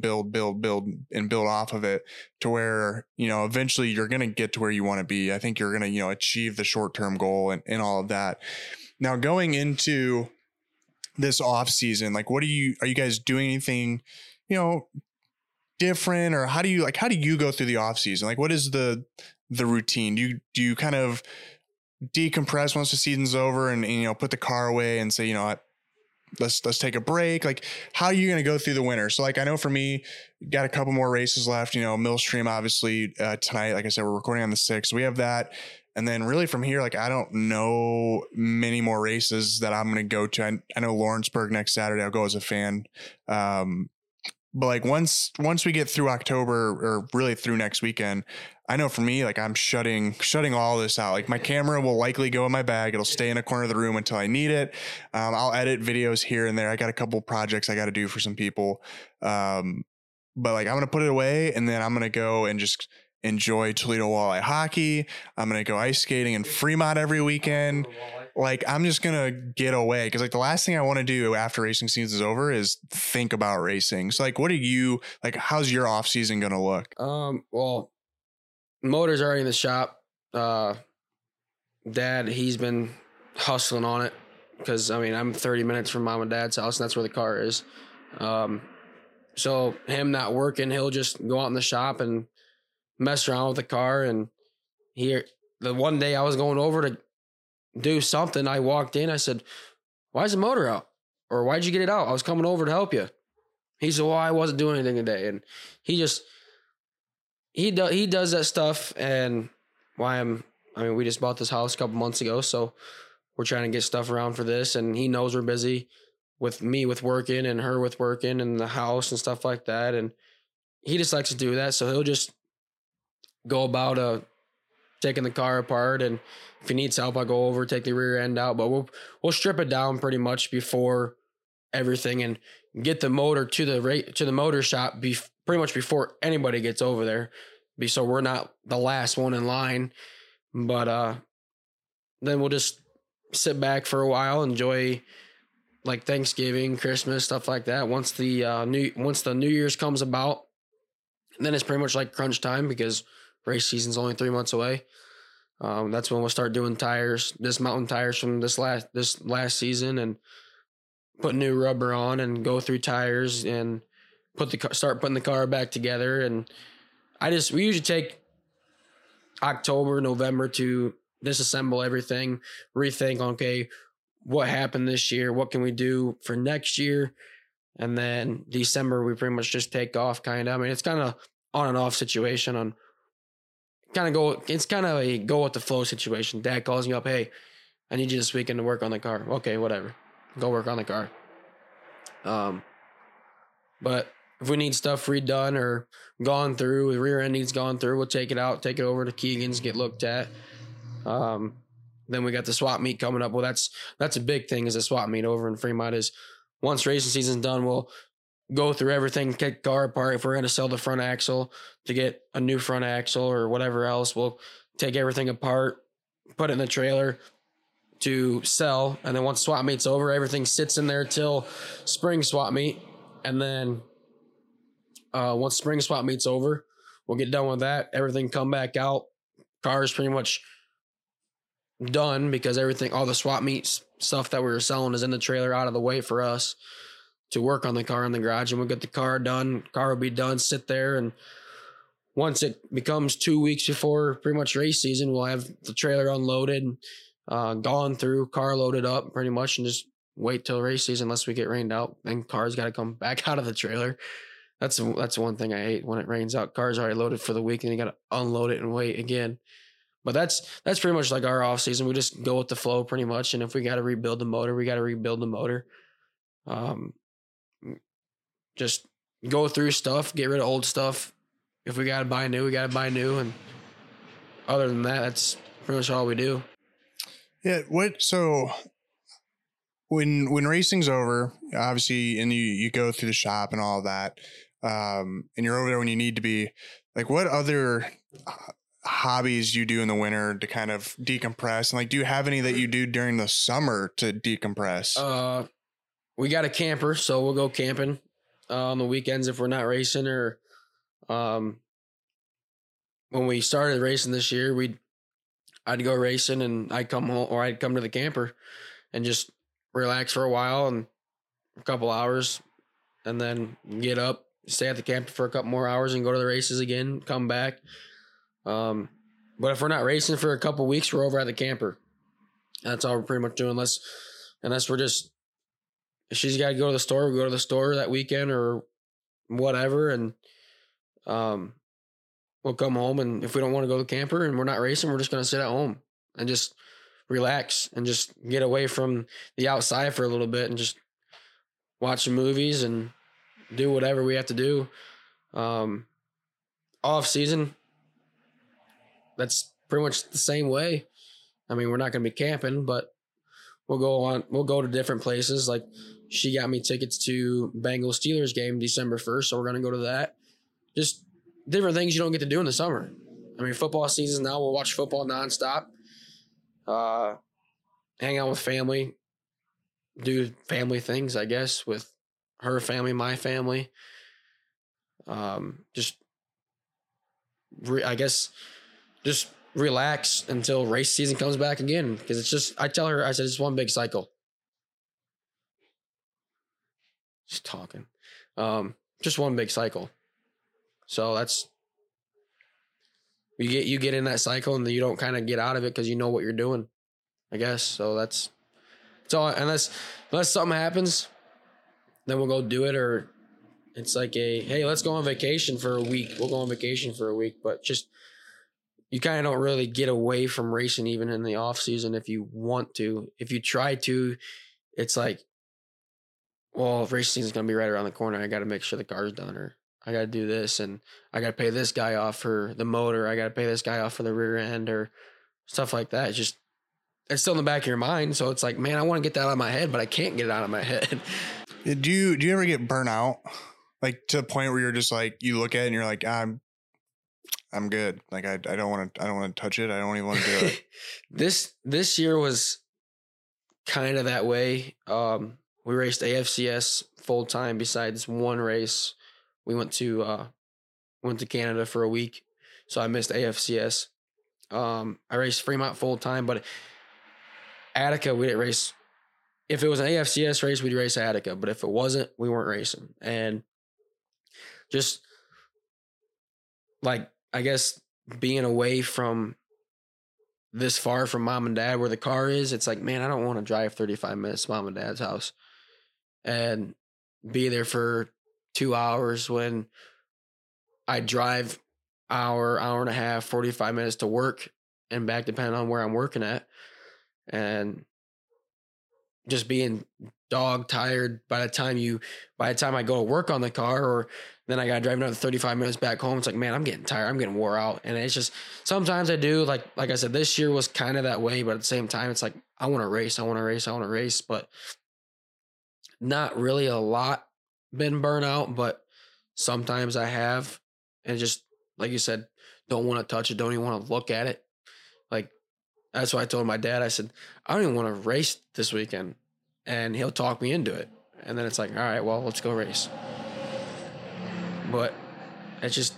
off of it to where, eventually you're going to get to where you want to be. I think you're going to, achieve the short-term goal and all of that. Now, going into this off season, like, are you guys doing anything, different, or how do you go through the off season? Like, what is the routine? Do you kind of decompress once the season's over and put the car away and say, let's take a break? Like, how are you going to go through the winter? So, like, I know for me, got a couple more races left, Millstream, obviously, tonight, like I said, we're recording on the 6th. We have that. And then really from here, like, I don't know many more races that I'm going to go to. I know Lawrenceburg next Saturday, I'll go as a fan. But like once we get through October, or really through next weekend, I know for me, like, I'm shutting all this out. Like, my camera will likely go in my bag. It'll stay in a corner of the room until I need it. I'll edit videos here and there. I got a couple projects I got to do for some people. But like, I'm going to put it away, and then I'm going to go and just enjoy Toledo Walleye hockey. I'm going to go ice skating in Fremont every weekend. Like, I'm just going to get away, because like the last thing I want to do after racing season is over is think about racing. So like, how's your off season going to look? Well, motor's already in the shop. Dad, he's been hustling on it, because I'm 30 minutes from mom and dad's house, and that's where the car is. So him not working, he'll just go out in the shop and mess around with the car. And the one day I was going over to do something, I walked in, I said, "Why is the motor out?" Or, "Why'd you get it out?" "I was coming over to help you." He said, "Well, I wasn't doing anything today." And he does that stuff. And we just bought this house a couple months ago, so we're trying to get stuff around for this. And he knows we're busy, with me with working and her with working and the house and stuff like that. And he just likes to do that. So he'll just go about taking the car apart, and if he needs help, I'll go over, take the rear end out. But we'll strip it down pretty much before everything, and get the motor to the motor shop pretty much before anybody gets over there, so we're not the last one in line. But then we'll just sit back for a while, enjoy like Thanksgiving, Christmas, stuff like that. Once the New Year's comes about, then it's pretty much like crunch time, because race season's only 3 months away. That's when we'll start doing tires, dismounting tires from this last season, and put new rubber on and go through tires and start putting the car back together. And we usually take October, November to disassemble everything, rethink, okay, what happened this year? What can we do for next year? And then December, we pretty much just take off, kind of. It's kind of on and off situation. It's kind of a go with the flow situation. Dad calls me up, "Hey, I need you this weekend to work on the car." "Okay, whatever. Go work on the car." But if we need stuff redone or gone through, the rear end needs gone through, we'll take it out, take it over to Keegan's, get looked at. Then we got the swap meet coming up. Well, that's a big thing is the swap meet over in Fremont is once racing season's done, we'll go through everything, take the car apart. If we're going to sell the front axle to get a new front axle or whatever else, we'll take everything apart, put it in the trailer to sell. And then once swap meet's over, everything sits in there till spring swap meet. And then once spring swap meet's over, we'll get done with that. Everything come back out. Car's pretty much done because everything, all the swap meet stuff that we were selling is in the trailer out of the way for us to work on the car in the garage. And we'll get the car done. Car will be done, sit there. And once it becomes 2 weeks before pretty much race season, we'll have the trailer unloaded, gone through, car loaded up pretty much, and just wait till race season unless we get rained out. Then cars got to come back out of the trailer. That's one thing I hate when it rains out. Cars already loaded for the week and you got to unload it and wait again. But that's pretty much like our off season. We just go with the flow pretty much. And if we got to rebuild the motor, we got to rebuild the motor. Just go through stuff, get rid of old stuff. If we got to buy new, we got to buy new. And other than that, that's pretty much all we do. Yeah. So when racing's over, obviously, and you go through the shop and all of that, and you're over there when you need to be, like, what other hobbies you do in the winter to kind of decompress? And like, do you have any that you do during the summer to decompress? We got a camper, so we'll go camping on the weekends if we're not racing. Or when we started racing this year, I'd go racing and I'd come home, or I'd come to the camper and just relax for a while and a couple hours, and then get up, stay at the camper for a couple more hours and go to the races again, come back. But if we're not racing for a couple weeks, we're over at the camper. That's all we're pretty much doing. Unless we're just, if she's got to go to the store, we go to the store that weekend or whatever. And, we'll come home, and if we don't want to go to the camper and we're not racing, we're just going to sit at home and just relax and just get away from the outside for a little bit and just watch some movies and do whatever we have to do. Off season, that's pretty much the same way. I mean, we're not going to be camping, but we'll go to different places. Like, she got me tickets to Bengals Steelers game December 1st, so we're going to go to that. Just different things you don't get to do in the summer. I mean, football season now, we'll watch football nonstop. Hang out with family, do family things, I guess, with her family, my family. Just relax until race season comes back again. Because it's just, I tell her, I said, it's one big cycle. Just talking. Just one big cycle. So that's, you get in that cycle and then you don't kind of get out of it because you know what you're doing, I guess. So that's all. Unless something happens, then we'll go do it. Or it's like hey, let's go on vacation for a week. We'll go on vacation for a week. But just, you kind of don't really get away from racing even in the off season if you want to. If you try to, it's like, well, race season's going to be right around the corner. I got to make sure the car's done, or I got to do this, and I got to pay this guy off for the motor. I got to pay this guy off for the rear end, or stuff like that. It's still in the back of your mind. So it's like, man, I want to get that out of my head, but I can't get it out of my head. Do you ever get burnt out? Like, to the point where you're just like, you look at it and you're like, I'm good. Like, I don't want to touch it. I don't even want to do it. This year was kind of that way. We raced AFCS full time. Besides one race, we went to Canada for a week, so I missed AFCS. I raced Fremont full time, but Attica we didn't race. If it was an AFCS race, we'd race Attica, but if it wasn't, we weren't racing. And just, like, I guess being away from this far from mom and dad where the car is, it's like, man, I don't want to drive 35 minutes to mom and dad's house and be there for 2 hours when I drive hour and a half, 45 minutes to work and back, depending on where I'm working at. And just being dog tired by the time I go to work on the car, or then I got to drive another 35 minutes back home. It's like, man, I'm getting tired. I'm getting wore out. And it's just, sometimes I do, like I said, this year was kind of that way, but at the same time, it's like, I want to race, but not really a lot been burnt out, but sometimes I have, and just, like you said, don't want to touch it. Don't even want to look at it. Like, that's why I told my dad, I said, I don't even want to race this weekend. And he'll talk me into it. And then it's like, all right, well, let's go race. But it's just,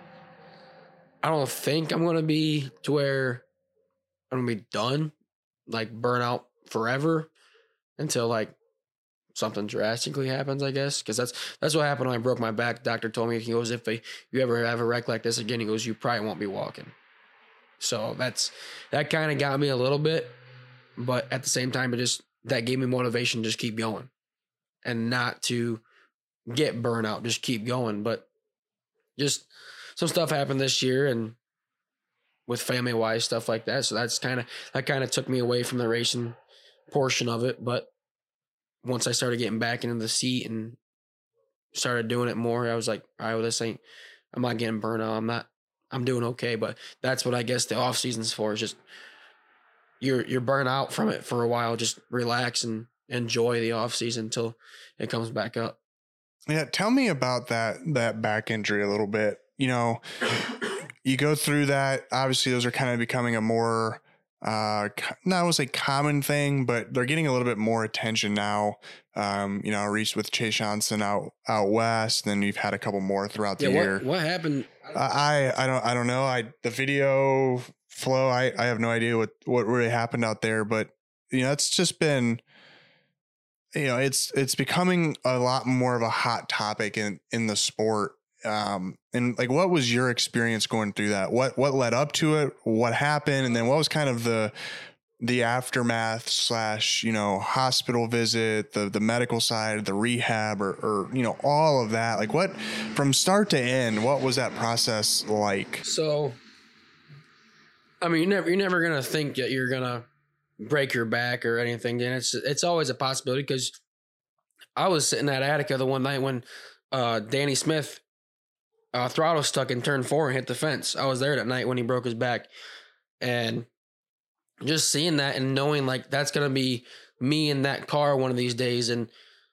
I don't think I'm going to be to where I'm going to be done, like burn out forever until like something drastically happens, I guess. Because that's what happened when I broke my back. The doctor told me, he goes, if you ever have a wreck like this again, he goes, you probably won't be walking. So that kind of got me a little bit. But at the same time, that gave me motivation to just keep going and not to get burnout, just keep going. But just some stuff happened this year and with family wise stuff like that. So that kind of took me away from the racing portion of it. But once I started getting back into the seat and started doing it more, I was like, all right, well, I'm not getting burnout. I'm doing okay. But that's what I guess the off season's for, is just, you're burnt out from it for a while. Just relax and enjoy the off season until it comes back up. Yeah. Tell me about that back injury a little bit. You know, you go through that. Obviously those are kind of becoming a more, not I would say common thing, but they're getting a little bit more attention now. You know, Reese with Chase Johnson out west, then you've had a couple more throughout the year. What happened? I don't know. The video flow, I have no idea what really happened out there, but you know, it's just been, you know, it's becoming a lot more of a hot topic in the sport. And like, what was your experience going through that? What led up to it? What happened? And then what was kind of the aftermath / you know, hospital visit, the medical side, the rehab, or, you know, all of that? Like, what, from start to end, what was that process like? So, I mean, you're never going to think that you're going to break your back or anything. And it's always a possibility, because I was sitting at Attica the one night when Danny Smith throttle stuck in turn 4 and hit the fence. I was there that night when he broke his back, and just seeing that and knowing like that's going to be me in that car one of these days. And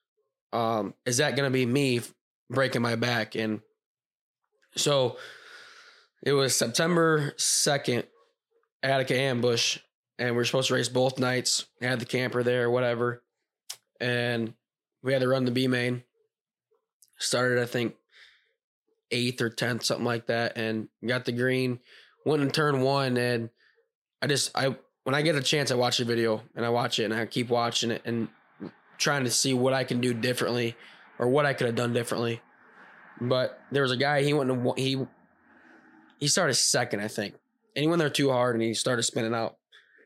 is that going to be me breaking my back? And so it was September 2nd, Attica Ambush, and we were supposed to race both nights. I had the camper there, whatever. And we had to run the B main. Started, I think, 8th or 10th, something like that, and got the green. Went in turn 1, and when I get a chance, I watch the video, and I watch it, and I keep watching it and trying to see what I can do differently or what I could have done differently. But there was a guy, he started second, I think, and he went there too hard, and he started spinning out.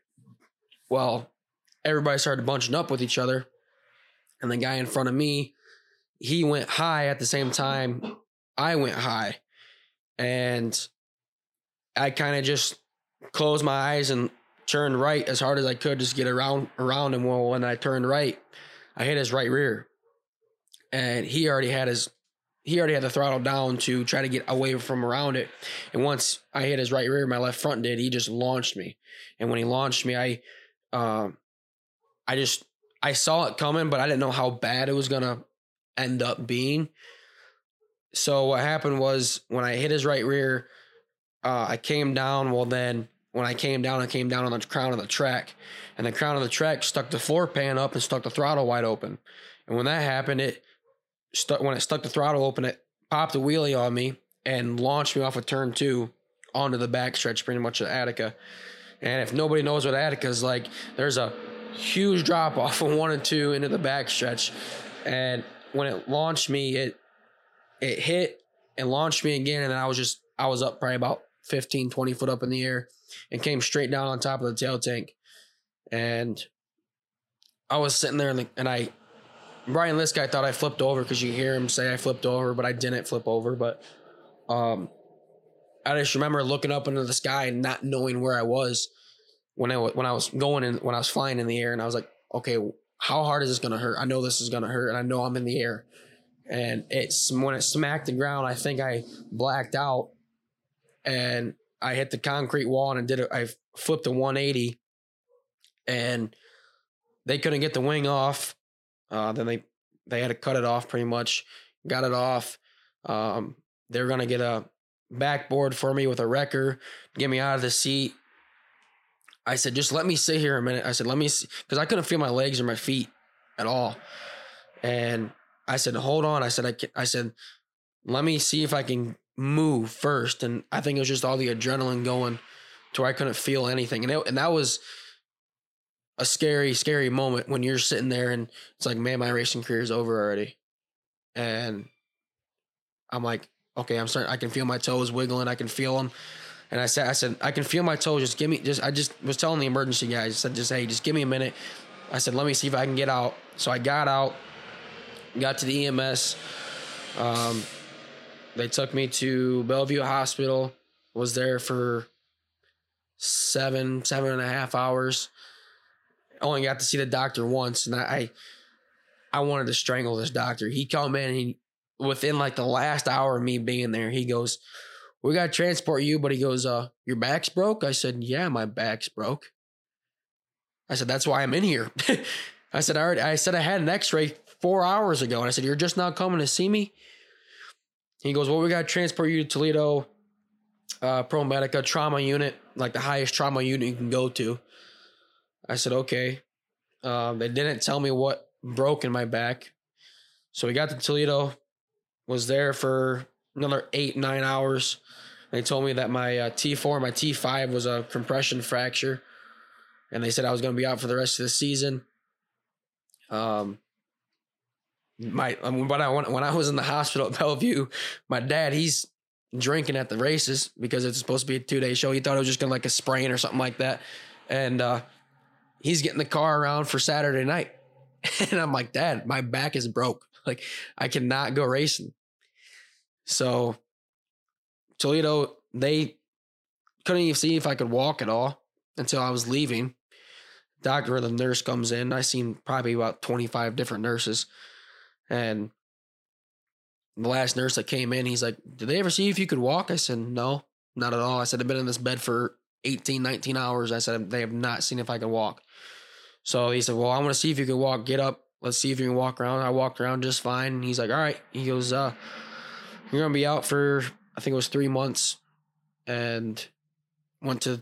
Well, everybody started bunching up with each other, and the guy in front of me, he went high at the same time I went high, and I kind of just closed my eyes and turned right as hard as I could, just get around him. Well, when I turned right, I hit his right rear, and he already had the throttle down to try to get away from around it. And once I hit his right rear, my left front did, he just launched me. And when he launched me, I saw it coming, but I didn't know how bad it was gonna end up being. So what happened was, when I hit his right rear, I came down. Well, then when I came down on the crown of the track, and the crown of the track stuck the floor pan up and stuck the throttle wide open. And when that happened, when it stuck the throttle open, it popped a wheelie on me and launched me off of turn 2 onto the backstretch, pretty much at Attica. And if nobody knows what Attica is like, there's a huge drop off from 1 and 2 into the backstretch. And when it launched me, it hit and launched me again, and I was up probably about 15, 20 foot up in the air and came straight down on top of the tail tank. And I was sitting there, and Brian Lisk, thought I flipped over, because you hear him say I flipped over, but I didn't flip over. But I just remember looking up into the sky and not knowing where I was when I was flying in the air, and I was like, okay, how hard is this going to hurt? I know this is going to hurt, and I know I'm in the air. And when it smacked the ground, I think I blacked out, and I hit the concrete wall, and I flipped a 180, and they couldn't get the wing off. Then they had to cut it off pretty much. Got it off. They were going to get a backboard for me with a wrecker, get me out of the seat. I said, just let me sit here a minute. I said, let me see, because I couldn't feel my legs or my feet at all. And I said, hold on. I said, let me see if I can move first. And I think it was just all the adrenaline going to where I couldn't feel anything. And that was a scary, scary moment when you're sitting there and it's like, man, my racing career is over already. And I'm like, okay, I can feel my toes wiggling. I can feel them. And I said, I can feel my toes. I just was telling the emergency guys, I said, hey, just give me a minute. I said, let me see if I can get out. So I got out, got to the EMS. They took me to Bellevue Hospital, was there for 7.5 hours. Only got to see the doctor once. And I wanted to strangle this doctor. He come in, within like the last hour of me being there, he goes, we got to transport you. But he goes, your back's broke? I said, yeah, my back's broke. I said, that's why I'm in here. I said, I had an x-ray 4 hours ago. And I said, you're just not coming to see me? He goes, well, we got to transport you to Toledo ProMedica trauma unit, like the highest trauma unit you can go to. I said, okay. They didn't tell me what broke in my back. So we got to Toledo, was there for another 8-9 hours. They told me that my T4, my T5 was a compression fracture. And they said I was going to be out for the rest of the season. When I was in the hospital at Bellevue, my dad, he's drinking at the races because it's supposed to be a 2-day show. He thought it was just going to like a sprain or something like that. And he's getting the car around for Saturday night. And I'm like, Dad, my back is broke. Like, I cannot go racing. So Toledo, they couldn't even see if I could walk at all until I was leaving. The nurse comes in. I seen probably about 25 different nurses. And the last nurse that came in, he's like, did they ever see if you could walk? I said, no, not at all. I said, I've been in this bed for 18, 19 hours. I said, they have not seen if I can walk. So he said, well, I want to see if you can walk. Get up. Let's see if you can walk around. I walked around just fine. And he's like, all right. He goes, you're going to be out for, I think it was 3 months. And went to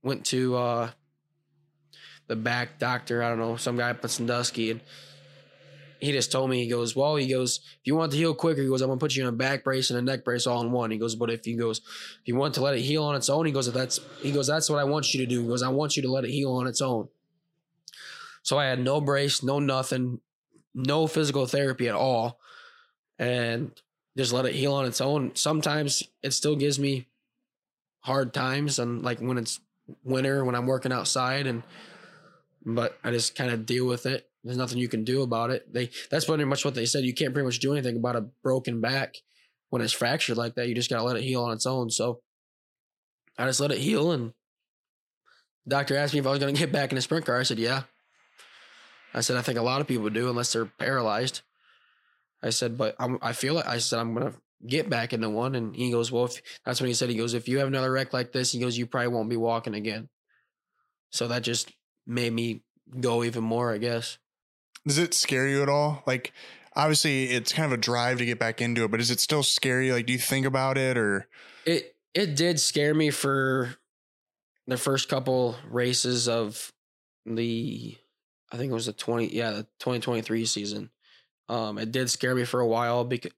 the back doctor. I don't know, some guy up in Sandusky. And he just told me, he goes, if you want to heal quicker, he goes, I'm going to put you in a back brace and a neck brace all in one. He goes, but if you want to let it heal on its own, he goes, that's what I want you to do. He goes, I want you to let it heal on its own. So I had no brace, no nothing, no physical therapy at all, and just let it heal on its own. Sometimes it still gives me hard times, and like when it's winter, when I'm working outside, but I just kind of deal with it. There's nothing you can do about it. That's pretty much what they said. You can't pretty much do anything about a broken back when it's fractured like that. You just got to let it heal on its own. So I just let it heal, and the doctor asked me if I was going to get back in a sprint car. I said, yeah. I said, I think a lot of people do unless they're paralyzed. I said, but I feel it. I said, I'm going to get back into one. And he goes, well, that's when he said, he goes, if you have another wreck like this, he goes, you probably won't be walking again. So that just made me go even more, I guess. Does it scare you at all? Like, obviously it's kind of a drive to get back into it, but is it still scary? Like, do you think about it, or? It did scare me for the first couple races of I think it was the 2023 season. It did scare me for a while because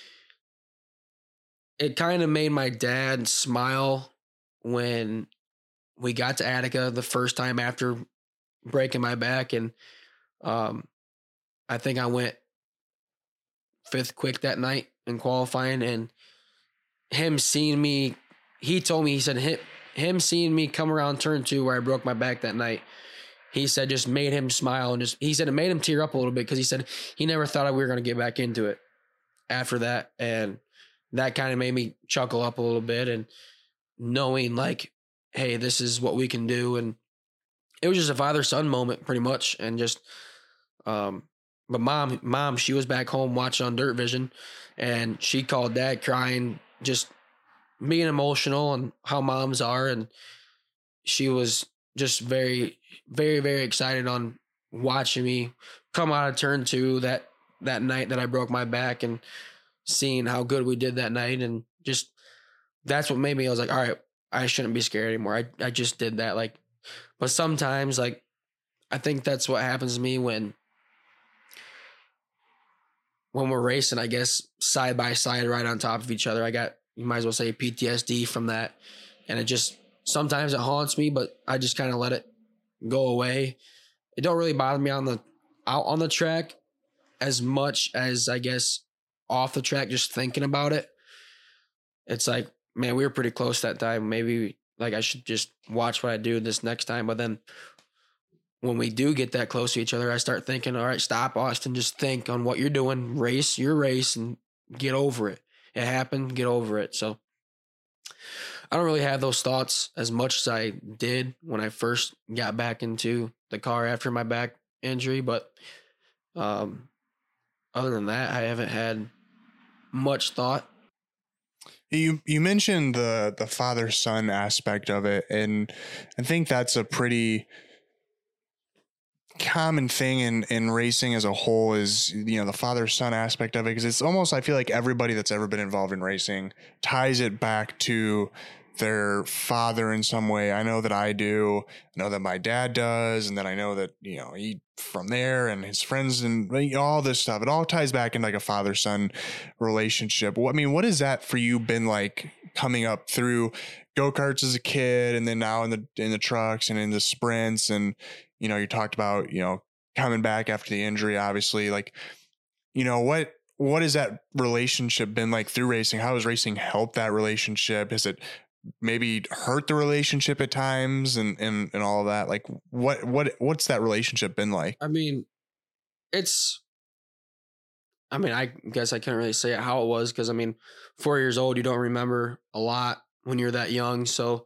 it kind of made my dad smile when we got to Attica the first time after breaking my back. And I think I went 5th quick that night in qualifying, and him seeing me, he told me, he said him seeing me come around turn 2 where I broke my back that night, he said just made him smile, and he said it made him tear up a little bit because he said he never thought we were going to get back into it after that. And that kind of made me chuckle up a little bit, and knowing like, hey, this is what we can do. And it was just a father-son moment pretty much. And just But mom, she was back home watching on Dirt Vision, and she called dad crying, just being emotional and how moms are. And she was just very, very, very excited on watching me come out of turn two that night that I broke my back, and seeing how good we did that night. And just, that's what made me, I was like, all right, I shouldn't be scared anymore. I just did that. Like, but sometimes, like, I think that's what happens to me when we're racing, I guess, side by side, right on top of each other. I got, you might as well say, PTSD from that. And it just, sometimes it haunts me, but I just kind of let it go away. It don't really bother me out on the track as much as, I guess, off the track, just thinking about it. It's like, man, we were pretty close that time. Maybe, like, I should just watch what I do this next time. But then when we do get that close to each other, I start thinking, all right, stop, Austin. Just think on what you're doing. Race your race and get over it. It happened. Get over it. So I don't really have those thoughts as much as I did when I first got back into the car after my back injury. But other than that, I haven't had much thought. You mentioned the father-son aspect of it, and I think that's a pretty common thing in racing as a whole, is, you know, the father-son aspect of it, because it's almost, I feel like everybody that's ever been involved in racing ties it back to their father in some way. I know that I do. I know that my dad does, and then I know that, you know, he from there, and his friends, and, you know, all this stuff. It all ties back into like a father-son relationship. I mean, what has that for you been like, coming up through go-karts as a kid, and then now in the trucks and in the sprints? And, you know, you talked about, you know, coming back after the injury, obviously, like, you know, what has that relationship been like through racing? How has racing helped that relationship? Has it maybe hurt the relationship at times, and all of that? Like, what's that relationship been like? I mean, I guess I can't really say how it was, because, I mean, 4 years old, you don't remember a lot when you're that young. So,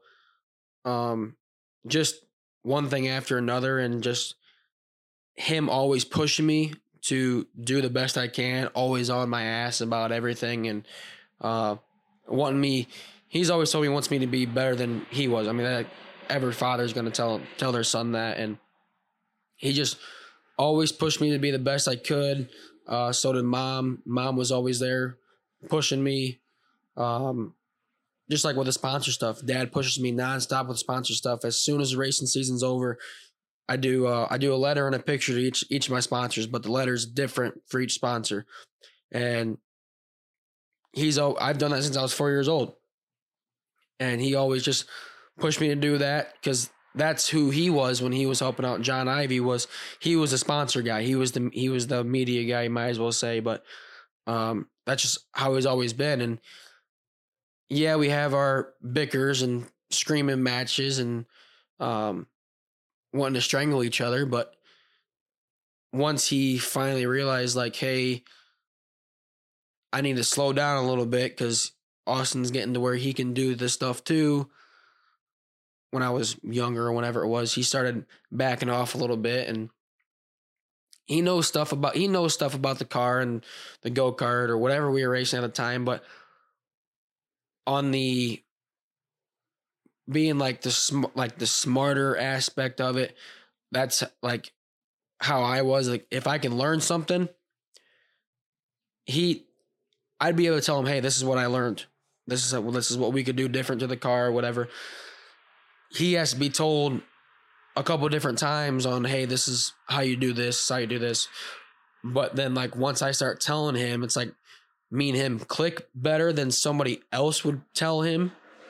just one thing after another, and just him always pushing me to do the best I can, always on my ass about everything, and wanting me. He's always told me he wants me to be better than he was. I mean, every father's going to tell their son that, and he just always pushed me to be the best I could. So did mom. Mom was always there pushing me. Just like with the sponsor stuff, dad pushes me nonstop with sponsor stuff. As soon as the racing season's over, I do a letter and a picture to each of my sponsors, but the letter's different for each sponsor. And I've done that since I was 4 years old. And he always just pushed me to do that, because that's who he was when he was helping out John Ivy. He was a sponsor guy. He was the media guy, you might as well say. But that's just how he's always been. And yeah, we have our bickers and screaming matches and wanting to strangle each other. But once he finally realized, like, hey, I need to slow down a little bit, because Austin's getting to where he can do this stuff too. When I was younger or whenever it was, he started backing off a little bit, and he knows stuff about the car and the go-kart or whatever we were racing at the time. But on the being like the smarter aspect of it, that's like how I was. Like, if I can learn something, I'd be able to tell him, hey, this is what I learned. This is what we could do different to the car or whatever. He has to be told a couple of different times on, hey, this is how you do this, how you do this. But then, like, once I start telling him, it's like me and him click better than somebody else would tell him.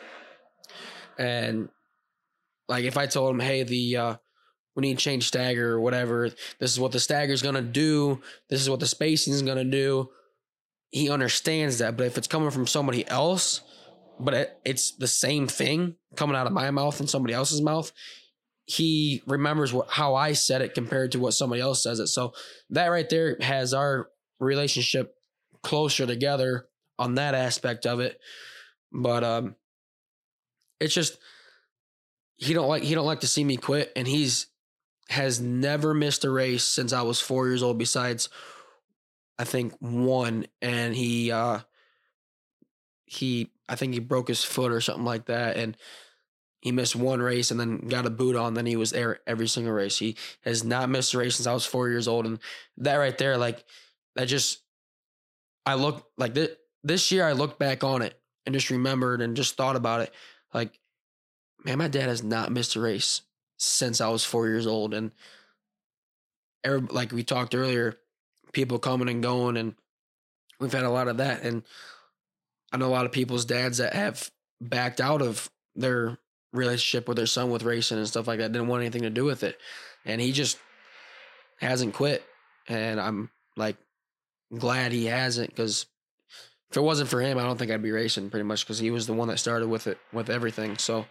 And like, if I told him, hey, we need to change stagger or whatever, this is what the stagger's going to do, this is what the spacing is going to do, he understands that. But if it's coming from somebody else, but it's the same thing coming out of my mouth and somebody else's mouth, he remembers how I said it compared to what somebody else says it. So that right there has our relationship closer together on that aspect of it. But it's just he don't like to see me quit, and his has never missed a race since I was 4 years old, besides I think one, and I think he broke his foot or something like that, and he missed one race and then got a boot on. Then he was there every single race. He has not missed a race since I was 4 years old, and that right there, like that just I look like this year. I looked back on it and just remembered and just thought about it, like, man, my dad has not missed a race since I was 4 years old, and like we talked earlier, people coming and going, and we've had a lot of that. And I know a lot of people's dads that have backed out of their relationship with their son with racing and stuff like that, didn't want anything to do with it. And he just hasn't quit. And I'm like glad he hasn't, because if it wasn't for him, I don't think I'd be racing, pretty much, because he was the one that started with it, with everything. So,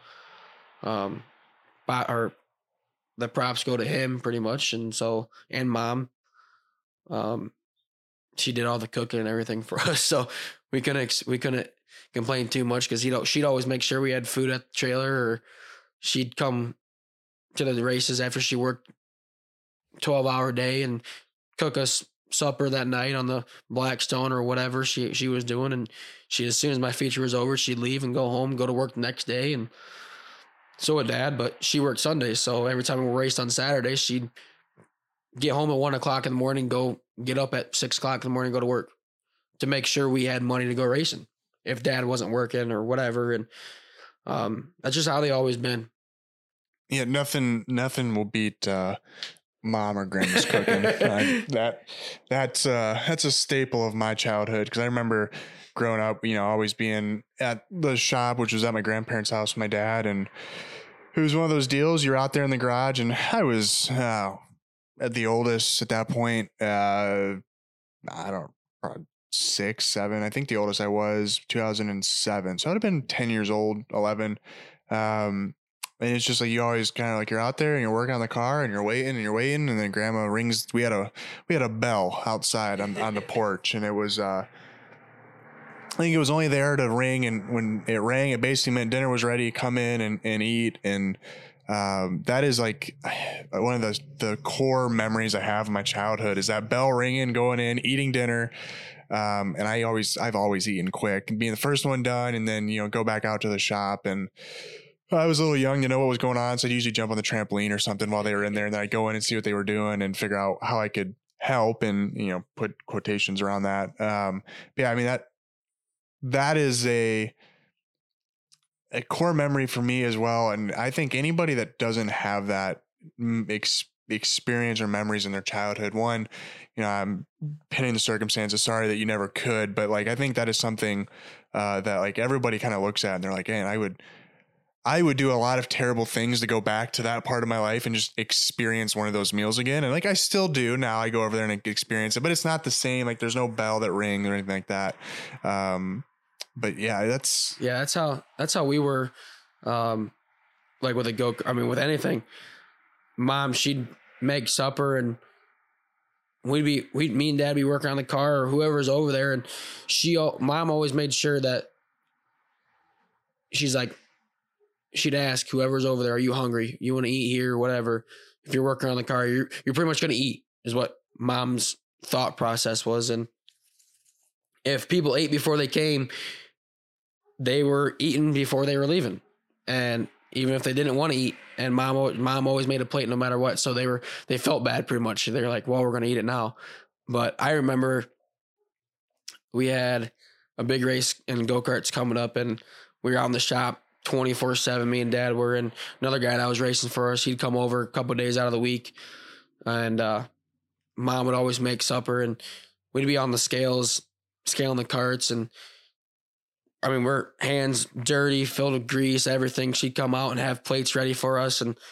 the props go to him pretty much. And so, and mom, she did all the cooking and everything for us. So we couldn't complain too much, because she'd always make sure we had food at the trailer, or she'd come to the races after she worked 12-hour day and cook us supper that night on the Blackstone or whatever she was doing. And as soon as my feature was over, she'd leave and go home, go to work the next day. And so would dad, but she worked Sundays. So every time we raced on Saturdays, she'd get home at 1 o'clock in the morning, go get up at 6 o'clock in the morning, go to work, to make sure we had money to go racing if dad wasn't working or whatever. And that's just how they always been. Yeah, nothing will beat mom or grandma's cooking. That's a staple of my childhood, because I remember growing up, always being at the shop, which was at my grandparents' house with my dad, and it was one of those deals. You're out there in the garage, and I was at the oldest at that point. I don't know, 6, 7. I think the oldest I was 2007. So I'd have been 10 years old, 11. And it's just like, you always kind of like, you're out there and you're working on the car and you're waiting. And then grandma rings. We had a bell outside on the porch, and it was, I think it was only there to ring. And when it rang, it basically meant dinner was ready. Come in and eat. And, that is like one of the core memories I have of my childhood, is that bell ringing, going in, eating dinner. And I've always eaten quick, being the first one done, and then, go back out to the shop. And I was a little young to know what was going on, so I'd usually jump on the trampoline or something while they were in there, and then I'd go in and see what they were doing and figure out how I could help, and put quotations around that. But yeah, I mean, that is a core memory for me as well, and I think anybody that doesn't have that experience or memories in their childhood, one, I'm pinning the circumstances. Sorry that you never could, but like, I think that is something that like everybody kind of looks at and they're like, hey, I would do a lot of terrible things to go back to that part of my life and just experience one of those meals again. And like, I still do now. I go over there and experience it, but it's not the same. Like, there's no bell that rings or anything like that. But yeah, that's how we were, like with with anything. Mom, she'd make supper, and me and dad be working on the car, or whoever's over there. And mom always made sure that she's like, she'd ask whoever's over there, are you hungry? You want to eat here or whatever? If you're working on the car, you're pretty much going to eat, is what mom's thought process was. And if people ate before they came, they were eating before they were leaving. And even if they didn't want to eat, and mom always made a plate no matter what. So they felt bad pretty much. They're like, well, we're going to eat it now. But I remember we had a big race in go-karts coming up, and we were out in the shop 24/7. Me and dad were, and another guy that was racing for us, he'd come over a couple of days out of the week, and mom would always make supper, and we'd be on the scales, scaling the carts. And I mean, we're hands dirty, filled with grease, everything. She'd come out and have plates ready for us, and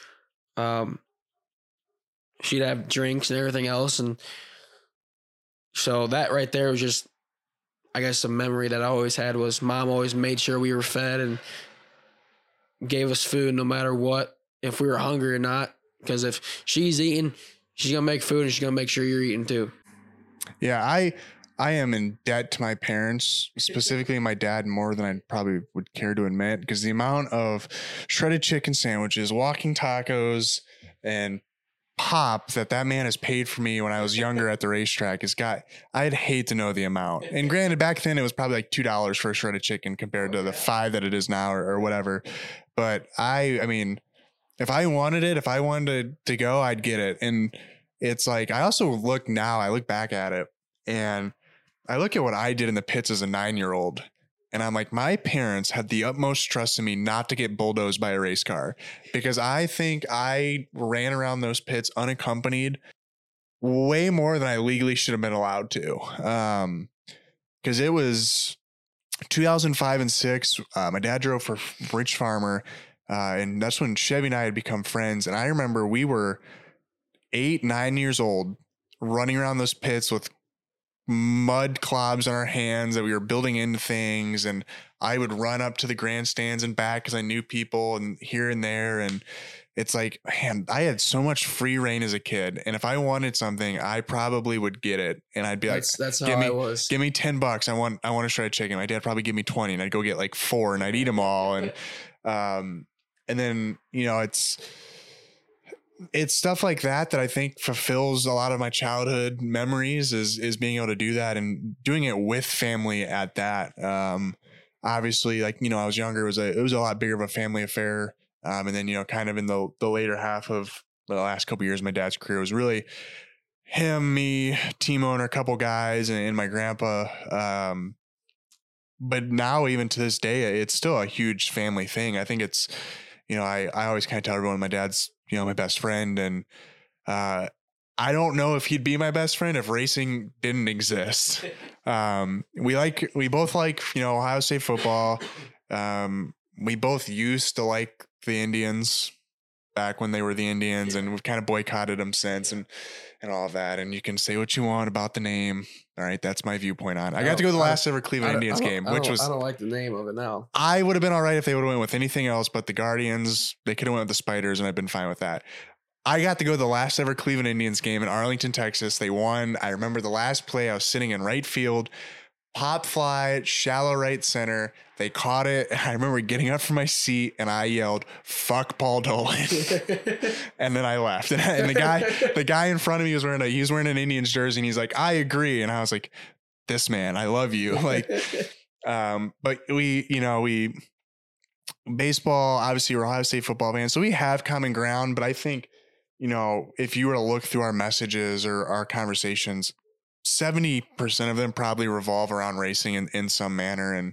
she'd have drinks and everything else. And so that right there was just, I guess, a memory that I always had, was mom always made sure we were fed and gave us food no matter what, if we were hungry or not. Because if she's eating, she's going to make food, and she's going to make sure you're eating too. Yeah, I am in debt to my parents, specifically my dad, more than I probably would care to admit, because the amount of shredded chicken sandwiches, walking tacos, and pop that man has paid for me when I was younger at the racetrack I'd hate to know the amount. And granted, back then it was probably like $2 for a shredded chicken compared to the $5 that it is now or whatever. But I mean, if I wanted to go, I'd get it. And it's like, I look back at it and I look at what I did in the pits as a 9-year-old. And I'm like, my parents had the utmost trust in me not to get bulldozed by a race car, because I think I ran around those pits unaccompanied way more than I legally should have been allowed to. Because it was 2005 and 6. My dad drove for Rich Farmer, and that's when Chevy and I had become friends. And I remember we were 8, 9 years old running around those pits with mud clobs on our hands that we were building into things, and I would run up to the grandstands and back because I knew people and here and there. And it's like, man, I had so much free reign as a kid, and if I wanted something, I probably would get it. And I'd be that's how I was. Give me $10. I want a shredded chicken. My dad probably give me 20, and I'd go get like 4 and I'd eat them all. And then, you know, it's stuff like that I think fulfills a lot of my childhood memories, is being able to do that and doing it with family at that. Obviously, like, you know, I was younger, it was a lot bigger of a family affair. And then, you know, kind of in the later half of the last couple of years of my dad's career was really him, me, Timo, and a couple guys, and my grandpa. But now, even to this day, it's still a huge family thing. I think it's, you know, I always kind of tell everyone my dad's, you know, my best friend. And I don't know if he'd be my best friend if racing didn't exist. We both like, you know, Ohio State football. We both used to like the Indians back when they were the Indians, and we've kind of boycotted them since, and all of that. And you can say what you want about the name. All right, that's my viewpoint on it. I got to go to the last ever Cleveland Indians game, I don't like the name of it now. I would have been all right if they would have went with anything else but the Guardians. They could have went with the Spiders, and I've been fine with that. I got to go to the last ever Cleveland Indians game in Arlington, Texas. They won. I remember the last play, I was sitting in right field, pop fly, shallow right center. They caught it. I remember getting up from my seat and I yelled, "Fuck Paul Dolan." And then I left. And the guy in front of me was wearing an Indians jersey, and he's like, "I agree." And I was like, "This man, I love you." Like, but we baseball, obviously we're Ohio State football fans, so we have common ground. But I think, you know, if you were to look through our messages or our conversations, 70% of them probably revolve around racing in some manner. And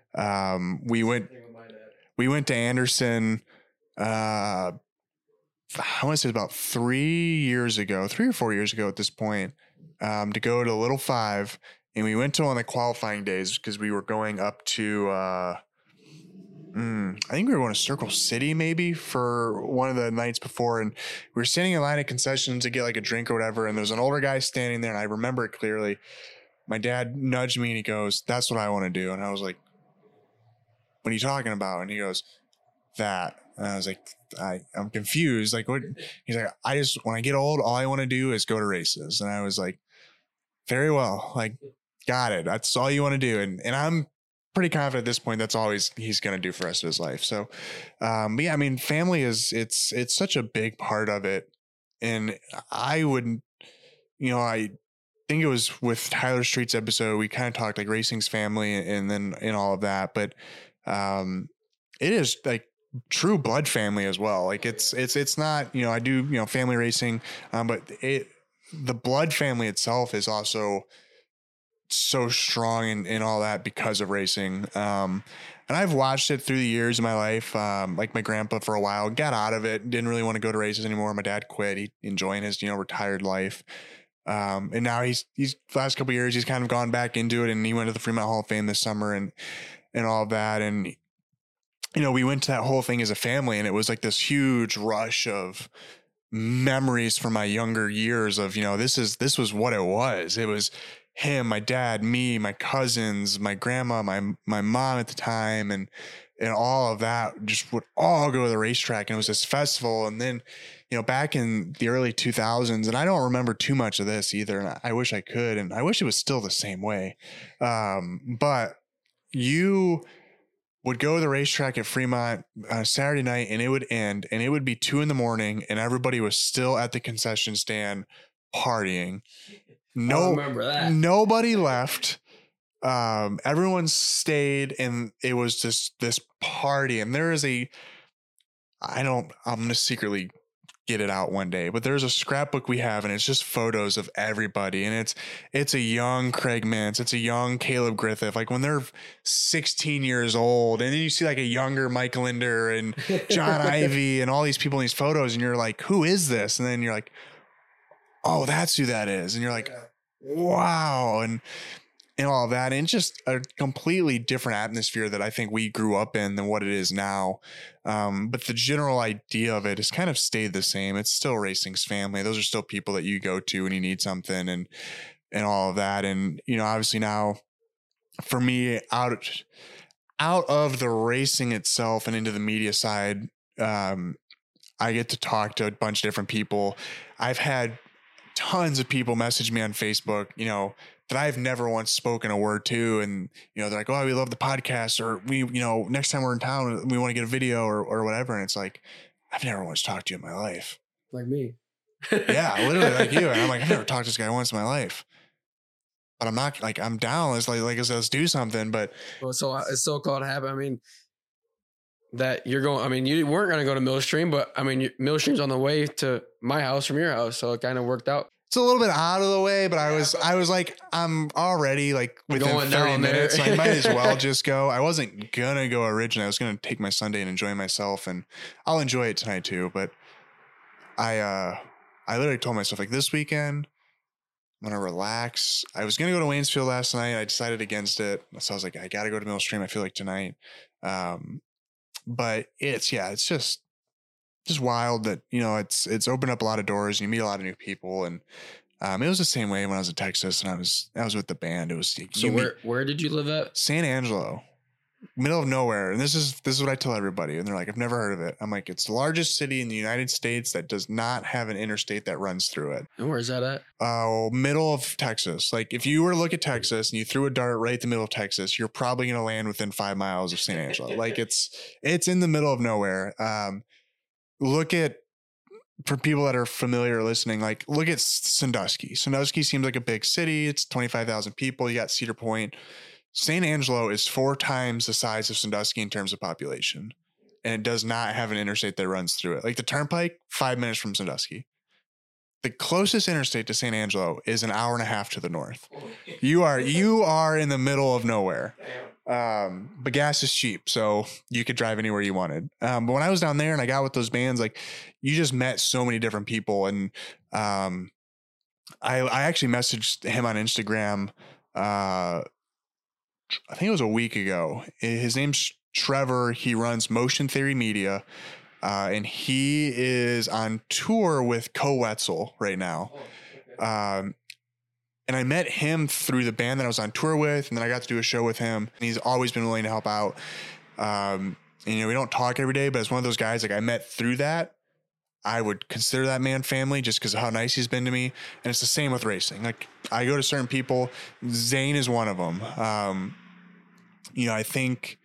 we went to Anderson, I want to say about 3 or 4 years ago at this point, to go to Little Five. And we went to one of the qualifying days because we were going up to, I think we were going to Circle City maybe for one of the nights before. And we were standing in line at concessions to get like a drink or whatever. And there was an older guy standing there, and I remember it clearly. My dad nudged me and he goes, "That's what I want to do." And I was like, "What are you talking about?" And he goes, "That." And I was like, I'm confused. Like, what? He's like, when I get old, all I want to do is go to races. And I was like, very well, like, got it. That's all you want to do. And I'm pretty confident at this point that's all he's going to do for the rest of his life. So, but yeah, I mean, family it's such a big part of it. And I wouldn't, you know, I think it was with Tyler Street's episode, we kind of talked like racing's family and then in all of that, but it is like true blood family as well. Like it's not, you know, I do, you know, family racing, but the blood family itself is also so strong in all that because of racing. And I've watched it through the years of my life. Like my grandpa for a while got out of it, didn't really want to go to races anymore. My dad quit. He enjoying his, you know, retired life. And now he's the last couple of years, he's kind of gone back into it, and he went to the Fremont Hall of Fame this summer and all of that. And, you know, we went to that whole thing as a family, and it was like this huge rush of memories from my younger years of, you know, this was what it was. It was him, my dad, me, my cousins, my grandma, my mom at the time, and all of that just would all go to the racetrack. And it was this festival. And then, you know, back in the early 2000s, and I don't remember too much of this either, and I wish I could, and I wish it was still the same way. But you would go to the racetrack at Fremont on a Saturday night, and it would end, and it would be 2 a.m, and everybody was still at the concession stand partying. I remember that. Nobody left. Everyone stayed, and it was just this party. And there is I'm going to secretly get it out one day, but there's a scrapbook we have, and it's just photos of everybody. And it's a young Craig Mintz. It's a young Caleb Griffith, like when they're 16 years old. And then you see like a younger Mike Linder and John Ivy and all these people in these photos. And you're like, who is this? And then you're like, oh, that's who that is. And you're like, wow. And all of that. And just a completely different atmosphere that I think we grew up in than what it is now. But the general idea of it has kind of stayed the same. It's still racing's family. Those are still people that you go to when you need something and all of that. And, you know, obviously now for me, out of the racing itself and into the media side, I get to talk to a bunch of different people. I've had tons of people message me on Facebook, you know, that I've never once spoken a word to. And, you know, they're like, oh, we love the podcast, or we, you know, next time we're in town, we want to get a video or whatever. And it's like, I've never once talked to you in my life. Like me. Yeah, literally like you. And I'm like, I've never talked to this guy once in my life. But I'm not like, I'm down. It's like let's do something. But well, so it's so called habit. I mean, that you're going, I mean, you weren't going to go to Millstream, but I mean, Millstream's on the way to my house from your house. So it kind of worked out. It's a little bit out of the way, but I was like, I'm already like within going 30 minutes. there. So I might as well just go. I wasn't going to go originally. I was going to take my Sunday and enjoy myself, and I'll enjoy it tonight too. But I literally told myself like this weekend, I'm going to relax. I was going to go to Waynesfield last night. I decided against it. So I was like, I got to go to Millstream. I feel like tonight. But it's just wild that, you know, it's opened up a lot of doors. You meet a lot of new people, and it was the same way when I was in Texas and I was with the band. It was so where did you live at? San Angelo, middle of nowhere. And this is what I tell everybody, and they're like, I've never heard of it. I'm like, it's the largest city in the United States that does not have an interstate that runs through it. And where is that at? Middle of Texas. Like if you were to look at Texas and you threw a dart right in the middle of Texas, you're probably going to land within 5 miles of San Angelo. Like it's in the middle of nowhere. Look at, for people that are familiar listening, like look at Sandusky. Sandusky seems like a big city. It's 25,000 people. You got Cedar Point. San Angelo is 4 times the size of Sandusky in terms of population, and it does not have an interstate that runs through it. Like the Turnpike, 5 minutes from Sandusky. The closest interstate to San Angelo is an hour and a half to the north. You are in the middle of nowhere. But gas is cheap, so you could drive anywhere you wanted. But when I was down there and I got with those bands, like you just met so many different people. And I actually messaged him on Instagram. I think it was a week ago. His name's Trevor. He runs Motion Theory Media. And he is on tour with Co Wetzel right now. And I met him through the band that I was on tour with, and then I got to do a show with him, and he's always been willing to help out. And, you know, we don't talk every day, but it's one of those guys, like I met through that. I would consider that man family just because of how nice he's been to me. And it's the same with racing. Like I go to certain people. Zane is one of them. You know, I think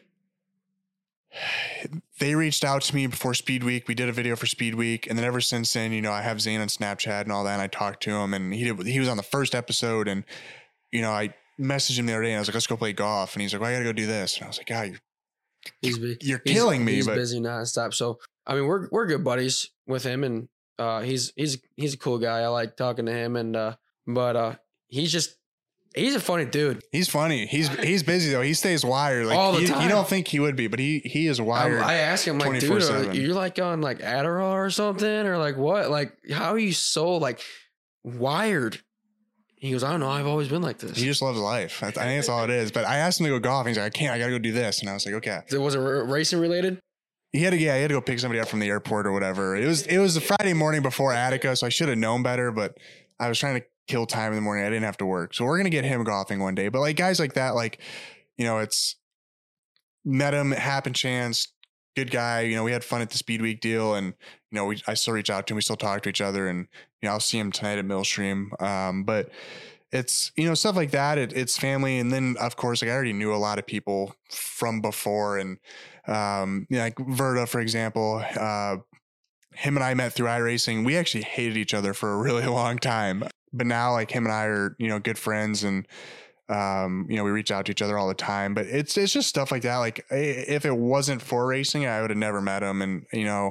they reached out to me before Speed Week. We did a video for Speed Week. And then ever since then, you know, I have Zane on Snapchat and all that. And I talked to him, and he was on the first episode, and, you know, I messaged him the other day and I was like, let's go play golf. And he's like, well, I got to go do this. And I was like, God, you're killing me. He's busy nonstop. So, I mean, we're good buddies with him, and he's a cool guy. I like talking to him, and but he's a funny dude. He's funny. He's busy though. He stays wired like all the time. You don't think he would be, but he is wired. I asked him like, dude, you're like on like Adderall or something, or like what? Like how are you so like wired? He goes, I don't know. I've always been like this. He just loves life. I think that's all it is. But I asked him to go golf. He's like, I can't. I got to go do this. And I was like, okay. So was it racing related? He had to go pick somebody up from the airport or whatever. It was a Friday morning before Attica, so I should have known better. But I was trying to kill time in the morning. I didn't have to work. So we're going to get him golfing one day. But like guys like that, like, you know, it's met him, it happened chance, good guy. You know, we had fun at the Speed Week deal, and, you know, I still reach out to him. We still talk to each other, and, you know, I'll see him tonight at Millstream. But it's, stuff like that. It's family. And then of course, like I already knew a lot of people from before, and, like Verda, for example, him and I met through iRacing. We actually hated each other for a really long time, but now like him and I are, good friends, and, we reach out to each other all the time. But it's just stuff like that. Like if it wasn't for racing, I would have never met him. And,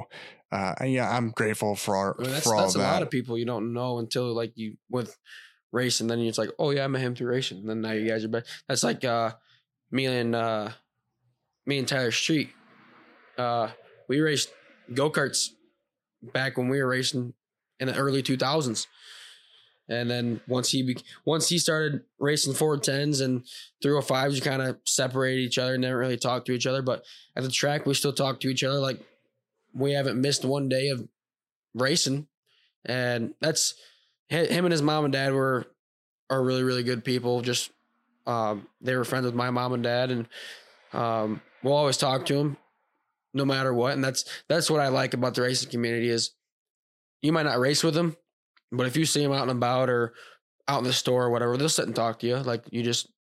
I'm grateful for I mean, for all that's of a that. lot of people you don't know until like you with racing. Then it's like, oh yeah, I met him through racing. And then now you guys are back. That's like me and Tyler Street. We raced go-karts back when we were racing in the early 2000s. And then once he started racing 410s and 305s, you kind of separated each other and never really talked to each other. But at the track, we still talk to each other. Like we haven't missed one day of racing. And that's him and his mom and dad are really, really good people. Just they were friends with my mom and dad, and we'll always talk to them no matter what. And that's what I like about the racing community is you might not race with them, but if you see them out and about or out in the store or whatever, they'll sit and talk to you. Like you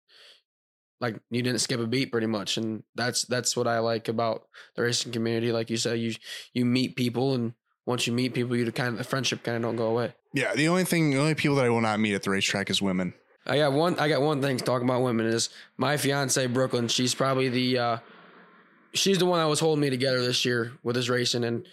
didn't skip a beat pretty much. And that's what I like about the racing community. Like you said, you meet people, and once you meet people, the friendship kind of don't go away. Yeah. The only people that I will not meet at the racetrack is women. I got one thing to talk about women is my fiance, Brooklyn. She's probably she's the one that was holding me together this year with this racing. And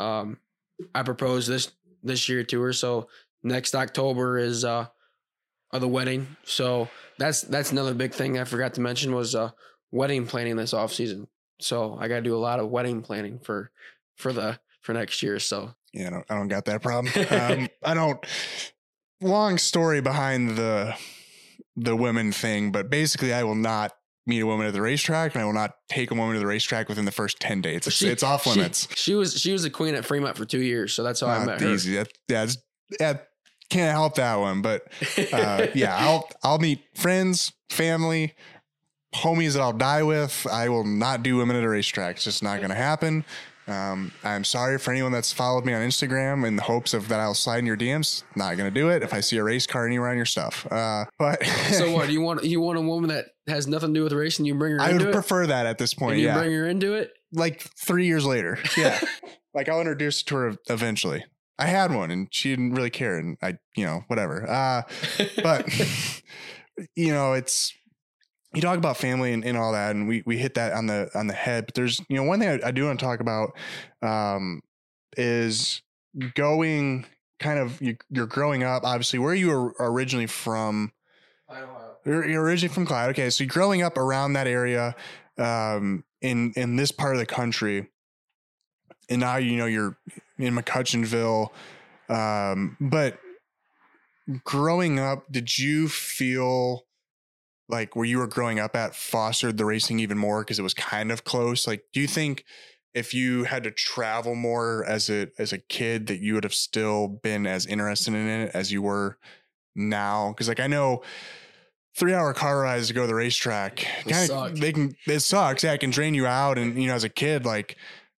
I proposed this year to her. So next October is the wedding. So that's another big thing I forgot to mention was wedding planning this off season. So I got to do a lot of wedding planning for next year. So yeah, I don't got that problem. I don't. Long story behind the women thing, but basically, I will not meet a woman at the racetrack, and I will not take a woman to the racetrack within the first 10 dates. It's off limits. She was a queen at Fremont for 2 years, so that's how I met her. Easy. That can't help that one, but yeah, I'll meet friends, family, homies that I'll die with. I will not do women at a racetrack. It's just not going to happen. I'm sorry for anyone that's followed me on Instagram in the hopes of that I'll slide in your DMs. Not going to do it. If I see a race car anywhere on your stuff, but so what you want a woman that has nothing to do with racing? You bring her. I would prefer that at this point. And you bring her into it like 3 years later. Yeah. Like I'll introduce to her eventually. I had one and she didn't really care, and I, whatever. But it's, you talk about family and all that, and we hit that on the head. But there's, one thing I do want to talk about is going kind of, you're growing up, obviously. Where you were originally from? You're originally from Clyde. Okay. So you're growing up around that area in this part of the country. And now, you're in McCutcheonville. But growing up, did you feel like where you were growing up at fostered the racing even more because it was kind of close? Like, do you think if you had to travel more as a kid that you would have still been as interested in it as you were now? Because like I know 3-hour car rides to go to the racetrack, it sucks. Yeah, it can drain you out. And as a kid, like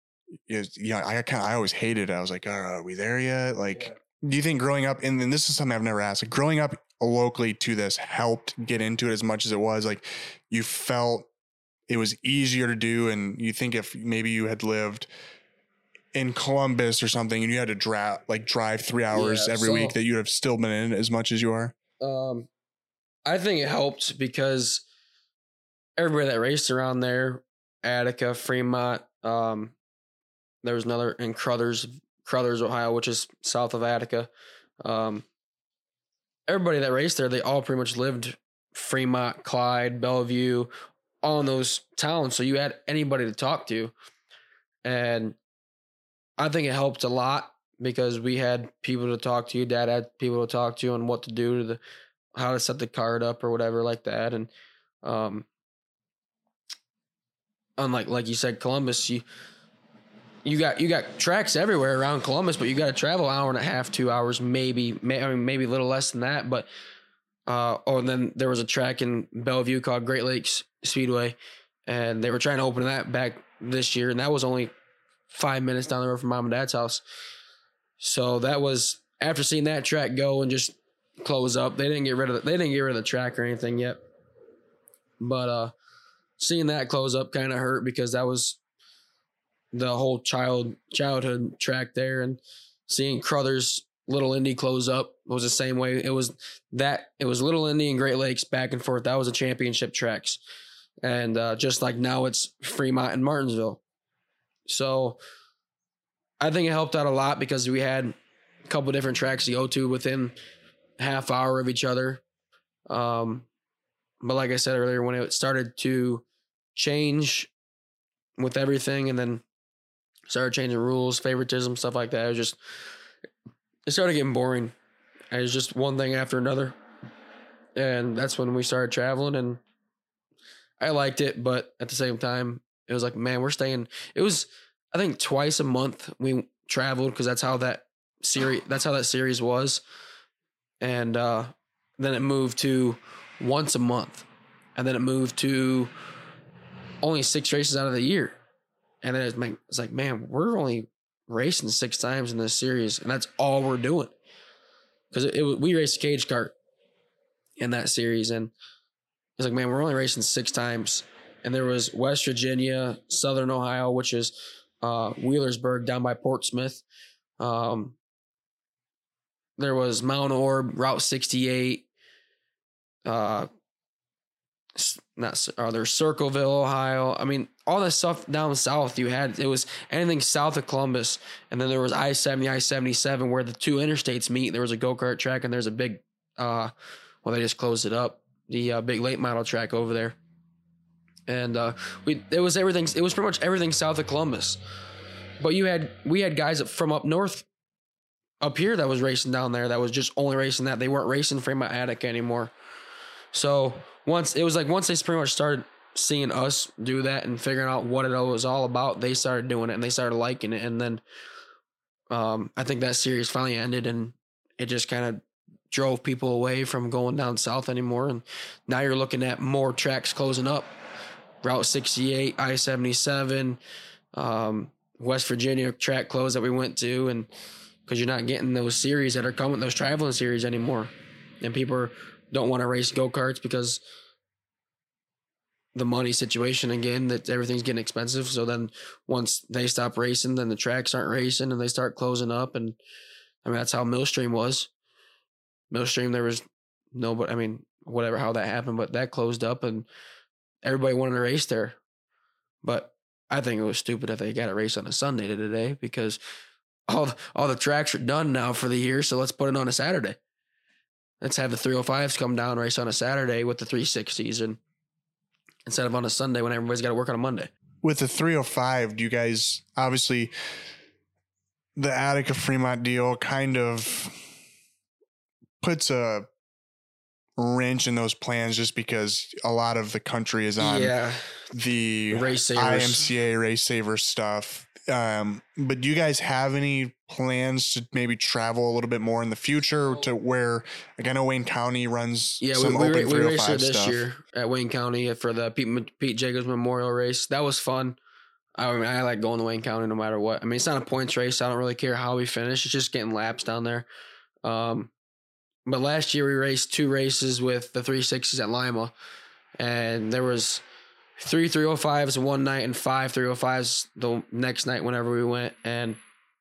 I always hated it. I was like, are we there yet? Like, do you think growing up, and this is something I've never asked, like growing up locally to this helped get into it as much as it was? Like you felt it was easier to do, and you think if maybe you had lived in Columbus or something and you had to drive 3 hours every week, that you'd have still been in it as much as you are? I think it helped because everybody that raced around there, Attica, Fremont, there was another in Crothers, Ohio, which is south of Attica. Everybody that raced there, they all pretty much lived Fremont, Clyde, Bellevue, all in those towns. So you had anybody to talk to. And I think it helped a lot because we had people to talk to. Dad had people to talk to on what to do to how to set the card up or whatever like that. And unlike, like you said, Columbus, you got tracks everywhere around Columbus, but you got to travel 1.5 hours, 2 hours, maybe a little less than that. But and then there was a track in Bellevue called Great Lakes Speedway, and they were trying to open that back this year, and that was only 5 minutes down the road from Mom and Dad's house. So that was, after seeing that track go and just close up. They didn't get rid of the track or anything yet. But seeing that close up kind of hurt because that was the whole childhood track there, and seeing Crothers Little Indy close up was the same way. It was Little Indy and Great Lakes back and forth. That was the championship tracks. And just like now it's Fremont and Martinsville. So I think it helped out a lot because we had a couple different tracks to go to within half hour of each other. But like I said earlier, when it started to change with everything and then started changing rules, favoritism, stuff like that, it started getting boring. It was just one thing after another. And that's when we started traveling, and I liked it, but at the same time, it was like, man, it was, I think, twice a month we traveled because that's how that series was. And then it moved to once a month. And then it moved to only 6 races out of the year. And then it's like, man, we're only racing 6 times in this series, and that's all we're doing. Because we raced cage kart in that series, and it's like, man, we're only racing 6 times. And there was West Virginia, Southern Ohio, which is Wheelersburg down by Portsmouth. There was Mount Orb, Route 68. There's Circleville, Ohio. I mean, all that stuff down south you had, it was anything south of Columbus. And then there was I-70, I-77 where the 2 interstates meet. There was a go-kart track, and there's a big, they just closed it up. The big late model track over there. And it was everything. It was pretty much everything south of Columbus. But we had guys from up north, up here that was racing down there that was just only racing that. They weren't racing Fremont Attica anymore. So once they pretty much started seeing us do that and figuring out what it was all about, they started doing it and they started liking it. And then I think that series finally ended, and it just kind of drove people away from going down south anymore. And now you're looking at more tracks closing up. Route 68, I-77, West Virginia track close that we went to, and because you're not getting those series that are coming, those traveling series anymore. And people don't want to race go-karts because the money situation again, that everything's getting expensive. So then once they stop racing, then the tracks aren't racing and they start closing up. And I mean, that's how Millstream was. Millstream, there was nobody, I mean, whatever, how that happened, but that closed up and everybody wanted to race there. But I think it was stupid that they got to race on a Sunday today because all the tracks are done now for the year. So let's put it on a Saturday. Let's have the 305s come down, race on a Saturday with the 360s, and instead of on a Sunday when everybody's got to work on a Monday. With the 305, do you guys, obviously the Attica Fremont deal kind of puts a wrench in those plans just because a lot of the country is on the Race Savers. IMCA Race Saver stuff. But do you guys have any plans to maybe travel a little bit more in the future to where, like, I know Wayne County runs some open 305 we raced this stuff. year at Wayne County for the Pete Jacobs Memorial Race. That was fun. I mean, I like going to Wayne County no matter what. I mean, it's not a points race. I don't really care how we finish. It's just getting laps down there. But last year we raced 2 races with the 360s at Lima, and there was 3 305s one night and 5 305s the next night whenever we went. And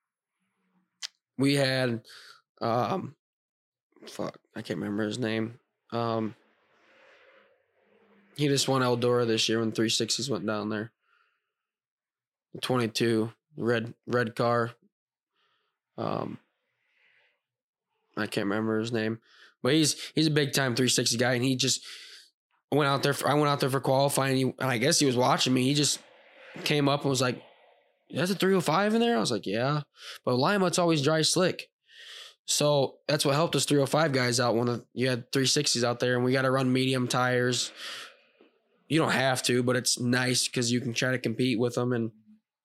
we had, I can't remember his name. He just won Eldora this year when 360s went down there. 22, red car. I can't remember his name, but he's a big time 360 guy, and he just went out there. I went out there for qualifying, and I guess he was watching me. He just came up and was like, "That's a 305 in there." I was like, "Yeah," but Lima, it's always dry slick, so that's what helped us 305 guys out when you had 360s out there, and we got to run medium tires. You don't have to, but it's nice because you can try to compete with them. And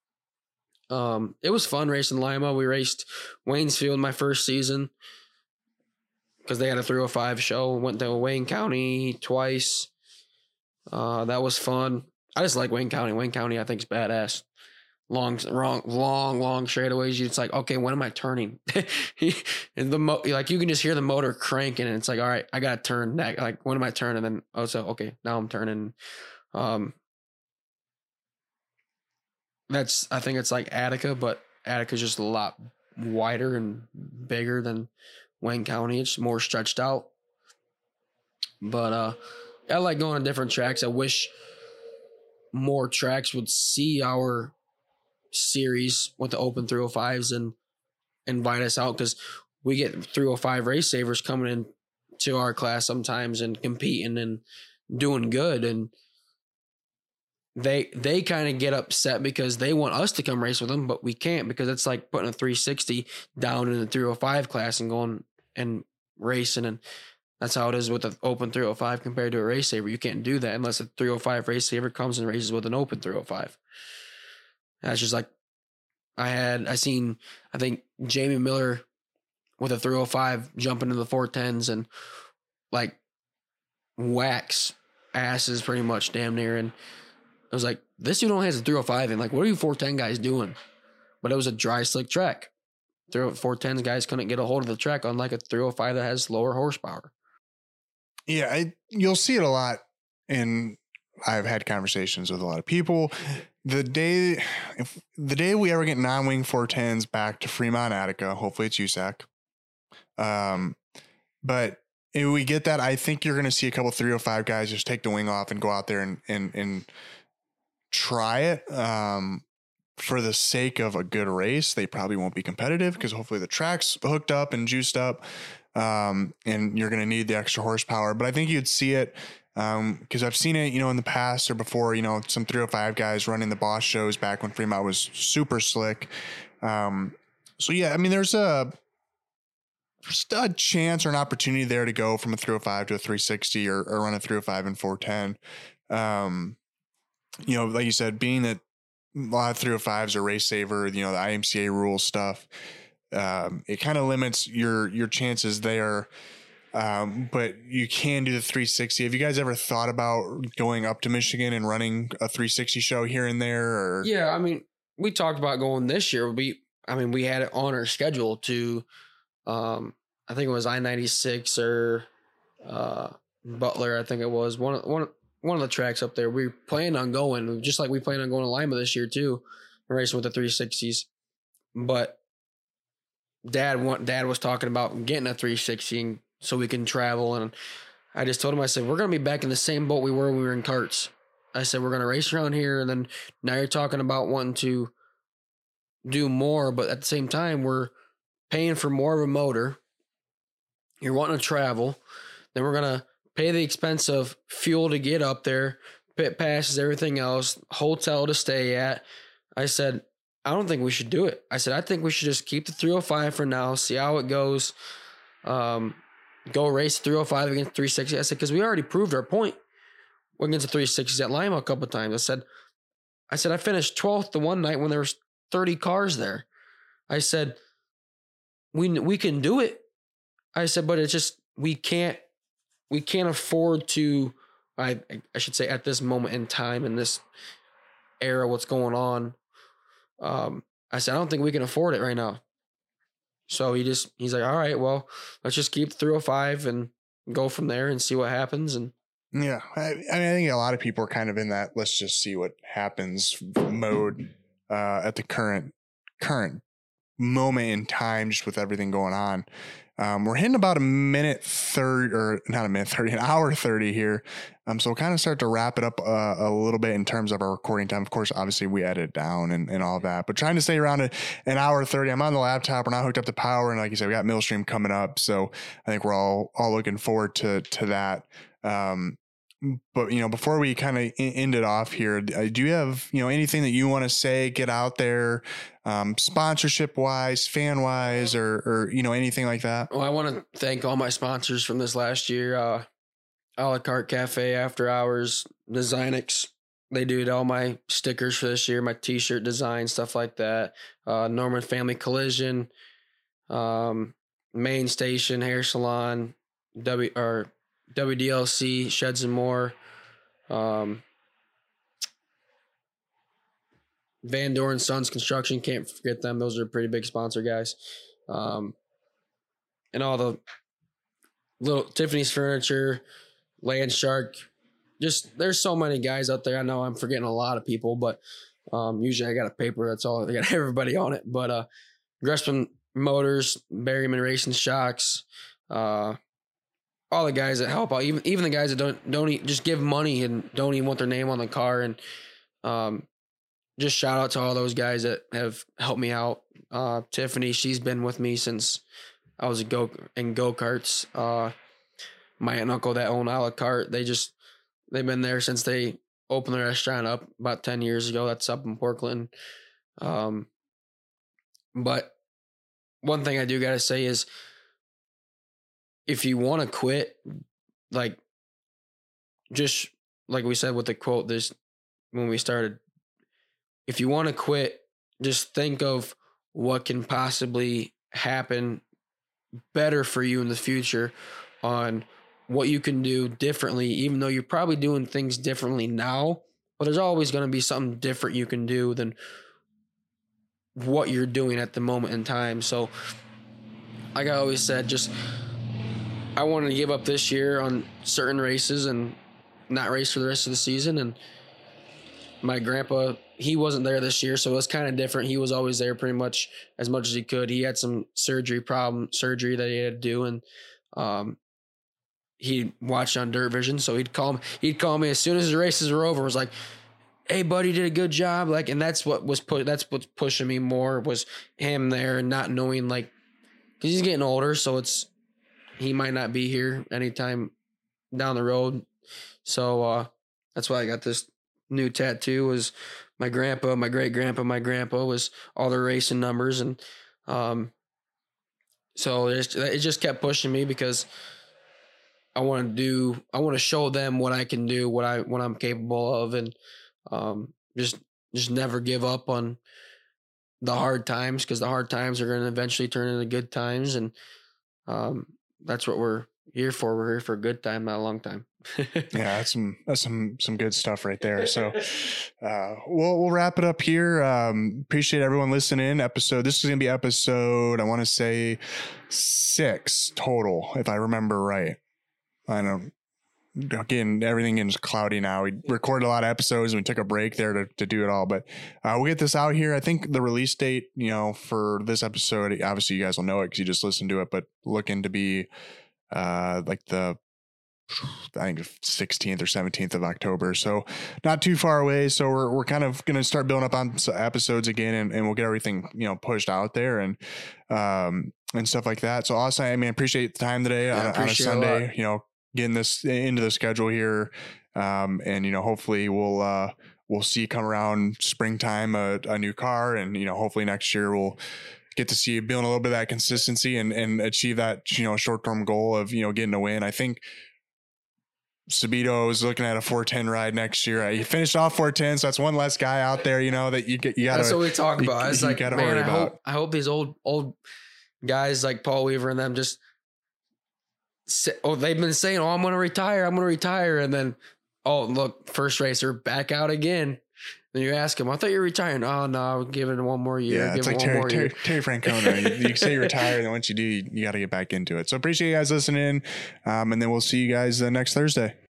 it was fun racing Lima. We raced Waynesfield my first season because they had a 305 show. Went to Wayne County twice. That was fun. I just like Wayne County. Wayne County, I think, is badass. long straightaways. It's like, okay, when am I turning? And like you can just hear the motor cranking, and it's like, all right, I gotta turn. Like, when am I turning? And then okay, now I'm turning. I think it's like Attica, but Attica's just a lot wider and bigger than Wayne County. It's more stretched out. But I like going on different tracks. I wish more tracks would see our series with the open 305s and invite us out, because we get 305 race savers coming in to our class sometimes and competing and doing good, and they kind of get upset because they want us to come race with them, but we can't, because it's like putting a 360 down in the 305 class and going and racing. And that's how it is with the open 305 compared to a race saver. You can't do that unless a 305 race saver comes and races with an open 305. That's just like, I think Jamie Miller with a 305 jump into the 410s and like wax asses pretty much damn near. And I was like, this dude only has a 305 and like, what are you 410 guys doing? But it was a dry, slick track. 410s guys couldn't get a hold of the track, unlike a 305 that has lower horsepower. Yeah, you'll see it a lot, and I've had conversations with a lot of people. The day we ever get non-wing 410s back to Fremont, Attica, hopefully it's USAC. But if we get that, I think you're going to see a couple 305 guys just take the wing off and go out there and try it. For the sake of a good race, they probably won't be competitive because hopefully the track's hooked up and juiced up. And you're going to need the extra horsepower, but I think you'd see it, because I've seen it, in the past or before, some 305 guys running the Boss shows back when Fremont was super slick. So yeah, I mean, there's a chance or an opportunity there to go from a 305 to a 360 or run a 305 and 410. Like you said, being that a lot of 305s are race saver, the IMCA rule stuff, it kind of limits your chances there. But you can do the 360. Have you guys ever thought about going up to Michigan and running a 360 show here and there? Or? Yeah, I mean, we talked about going this year. We had it on our schedule to, I think it was I-96 or Butler. I think it was one of the tracks up there. We planned on going, just like we planned on going to Lima this year too, racing with the 360s. But Dad was talking about getting a 360 so we can travel, and I just told him, I said, we're going to be back in the same boat we were when we were in karts. I said, we're going to race around here, and then now you're talking about wanting to do more, but at the same time, we're paying for more of a motor. You're wanting to travel. Then we're going to pay the expense of fuel to get up there, pit passes, everything else, hotel to stay at. I said, I don't think we should do it. I said, I think we should just keep the 305 for now, see how it goes. Go race 305 against 360. I said, because we already proved our point against the 360s at Lima a couple of times. I said, I finished 12th the one night when there was 30 cars there. I said, we can do it. I said, but it's just, we can't afford to, I should say at this moment in time, in this era, what's going on. I said, I don't think we can afford it right now. So he's like, all right, well, let's just keep 305 and go from there and see what happens. And yeah, I think a lot of people are kind of in that let's just see what happens mode at the current moment in time, just with everything going on. We're hitting about an hour 30 here. So we'll kind of start to wrap it up a little bit in terms of our recording time. Of course, obviously we edit it down and all of that, but trying to stay around an hour 30. I'm on the laptop. We're not hooked up to power. And like you said, we got Millstream coming up. So I think we're all looking forward to that. But, before we kind of end it off here, do you have, anything that you want to say, get out there, sponsorship wise, fan wise, or, anything like that? Well, I want to thank all my sponsors from this last year. A la carte cafe, after hours, Designix. They did all my stickers for this year, my t-shirt design, stuff like that. Norman Family Collision, Main Station Hair Salon, WDLC, Sheds and More. Van Doren Sons Construction, can't forget them. Those are pretty big sponsor guys. And all the little Tiffany's Furniture, Land Shark. Just there's so many guys out there. I know I'm forgetting a lot of people, but usually I got a paper. That's all. I got everybody on it. But Gressman Motors, Berryman Racing Shocks, all the guys that help out, even the guys that don't just give money and don't even want their name on the car. And just shout out to all those guys that have helped me out. Tiffany, she's been with me since I was in go-karts. My aunt and uncle that own a la carte, they've been there since they opened the restaurant up about 10 years ago. That's up in Portland. But one thing I do got to say is, if you want to quit, like, just like we said with the quote this when we started, if you want to quit, just think of what can possibly happen better for you in the future on what you can do differently, even though you're probably doing things differently now, but there's always going to be something different you can do than what you're doing at the moment in time. So like I always said, I wanted to give up this year on certain races and not race for the rest of the season. And my grandpa, he wasn't there this year, so it was kind of different. He was always there pretty much as he could. He had some surgery that he had to do, and he watched on Dirt Vision, so he'd call me as soon as the races were over. Was like, "Hey, buddy, did a good job." Like, and that's what's pushing me more, was him there and not knowing, like, because he's getting older, so he might not be here anytime down the road. So that's why I got this new tattoo. Was my grandpa, my great grandpa, my grandpa was all the racing numbers, and so it just kept pushing me, because I want to show them what I can do, what I'm capable of, and just never give up on the hard times, because the hard times are going to eventually turn into good times, and that's what we're here for. We're here for a good time, not a long time. Yeah, that's some good stuff right there. So we'll wrap it up here. Appreciate everyone listening. This is gonna be episode, I want to say 6 total, if I remember right. I don't, again, everything is cloudy now. We recorded a lot of episodes and we took a break there to do it all, but we'll get this out here. I think the release date, for this episode, obviously you guys will know it because you just listened to it, but looking to be like I think 16th or 17th of October. So not too far away. So we're kind of going to start building up on episodes again, and we'll get everything, pushed out there and stuff like that. So awesome. I mean, appreciate the time today on a Sunday, getting this into the schedule here. And, hopefully we'll see come around springtime, a new car, and, hopefully next year we'll get to see you building a little bit of that consistency and achieve that, short-term goal of, getting a win. I think Sabito is looking at a 410 ride next year. He finished off 410, so that's one less guy out there, that you got. That's what we talk about. It's like, man, I hope these old guys like Paul Weaver and them just they've been saying, I'm going to retire, and then look, first racer back out again. Then you ask him, I thought you were retiring. Oh no, give it one more year. Yeah, it's like Terry Francona. You say you retire, and once you do, you got to get back into it. So appreciate you guys listening, and then we'll see you guys next Thursday.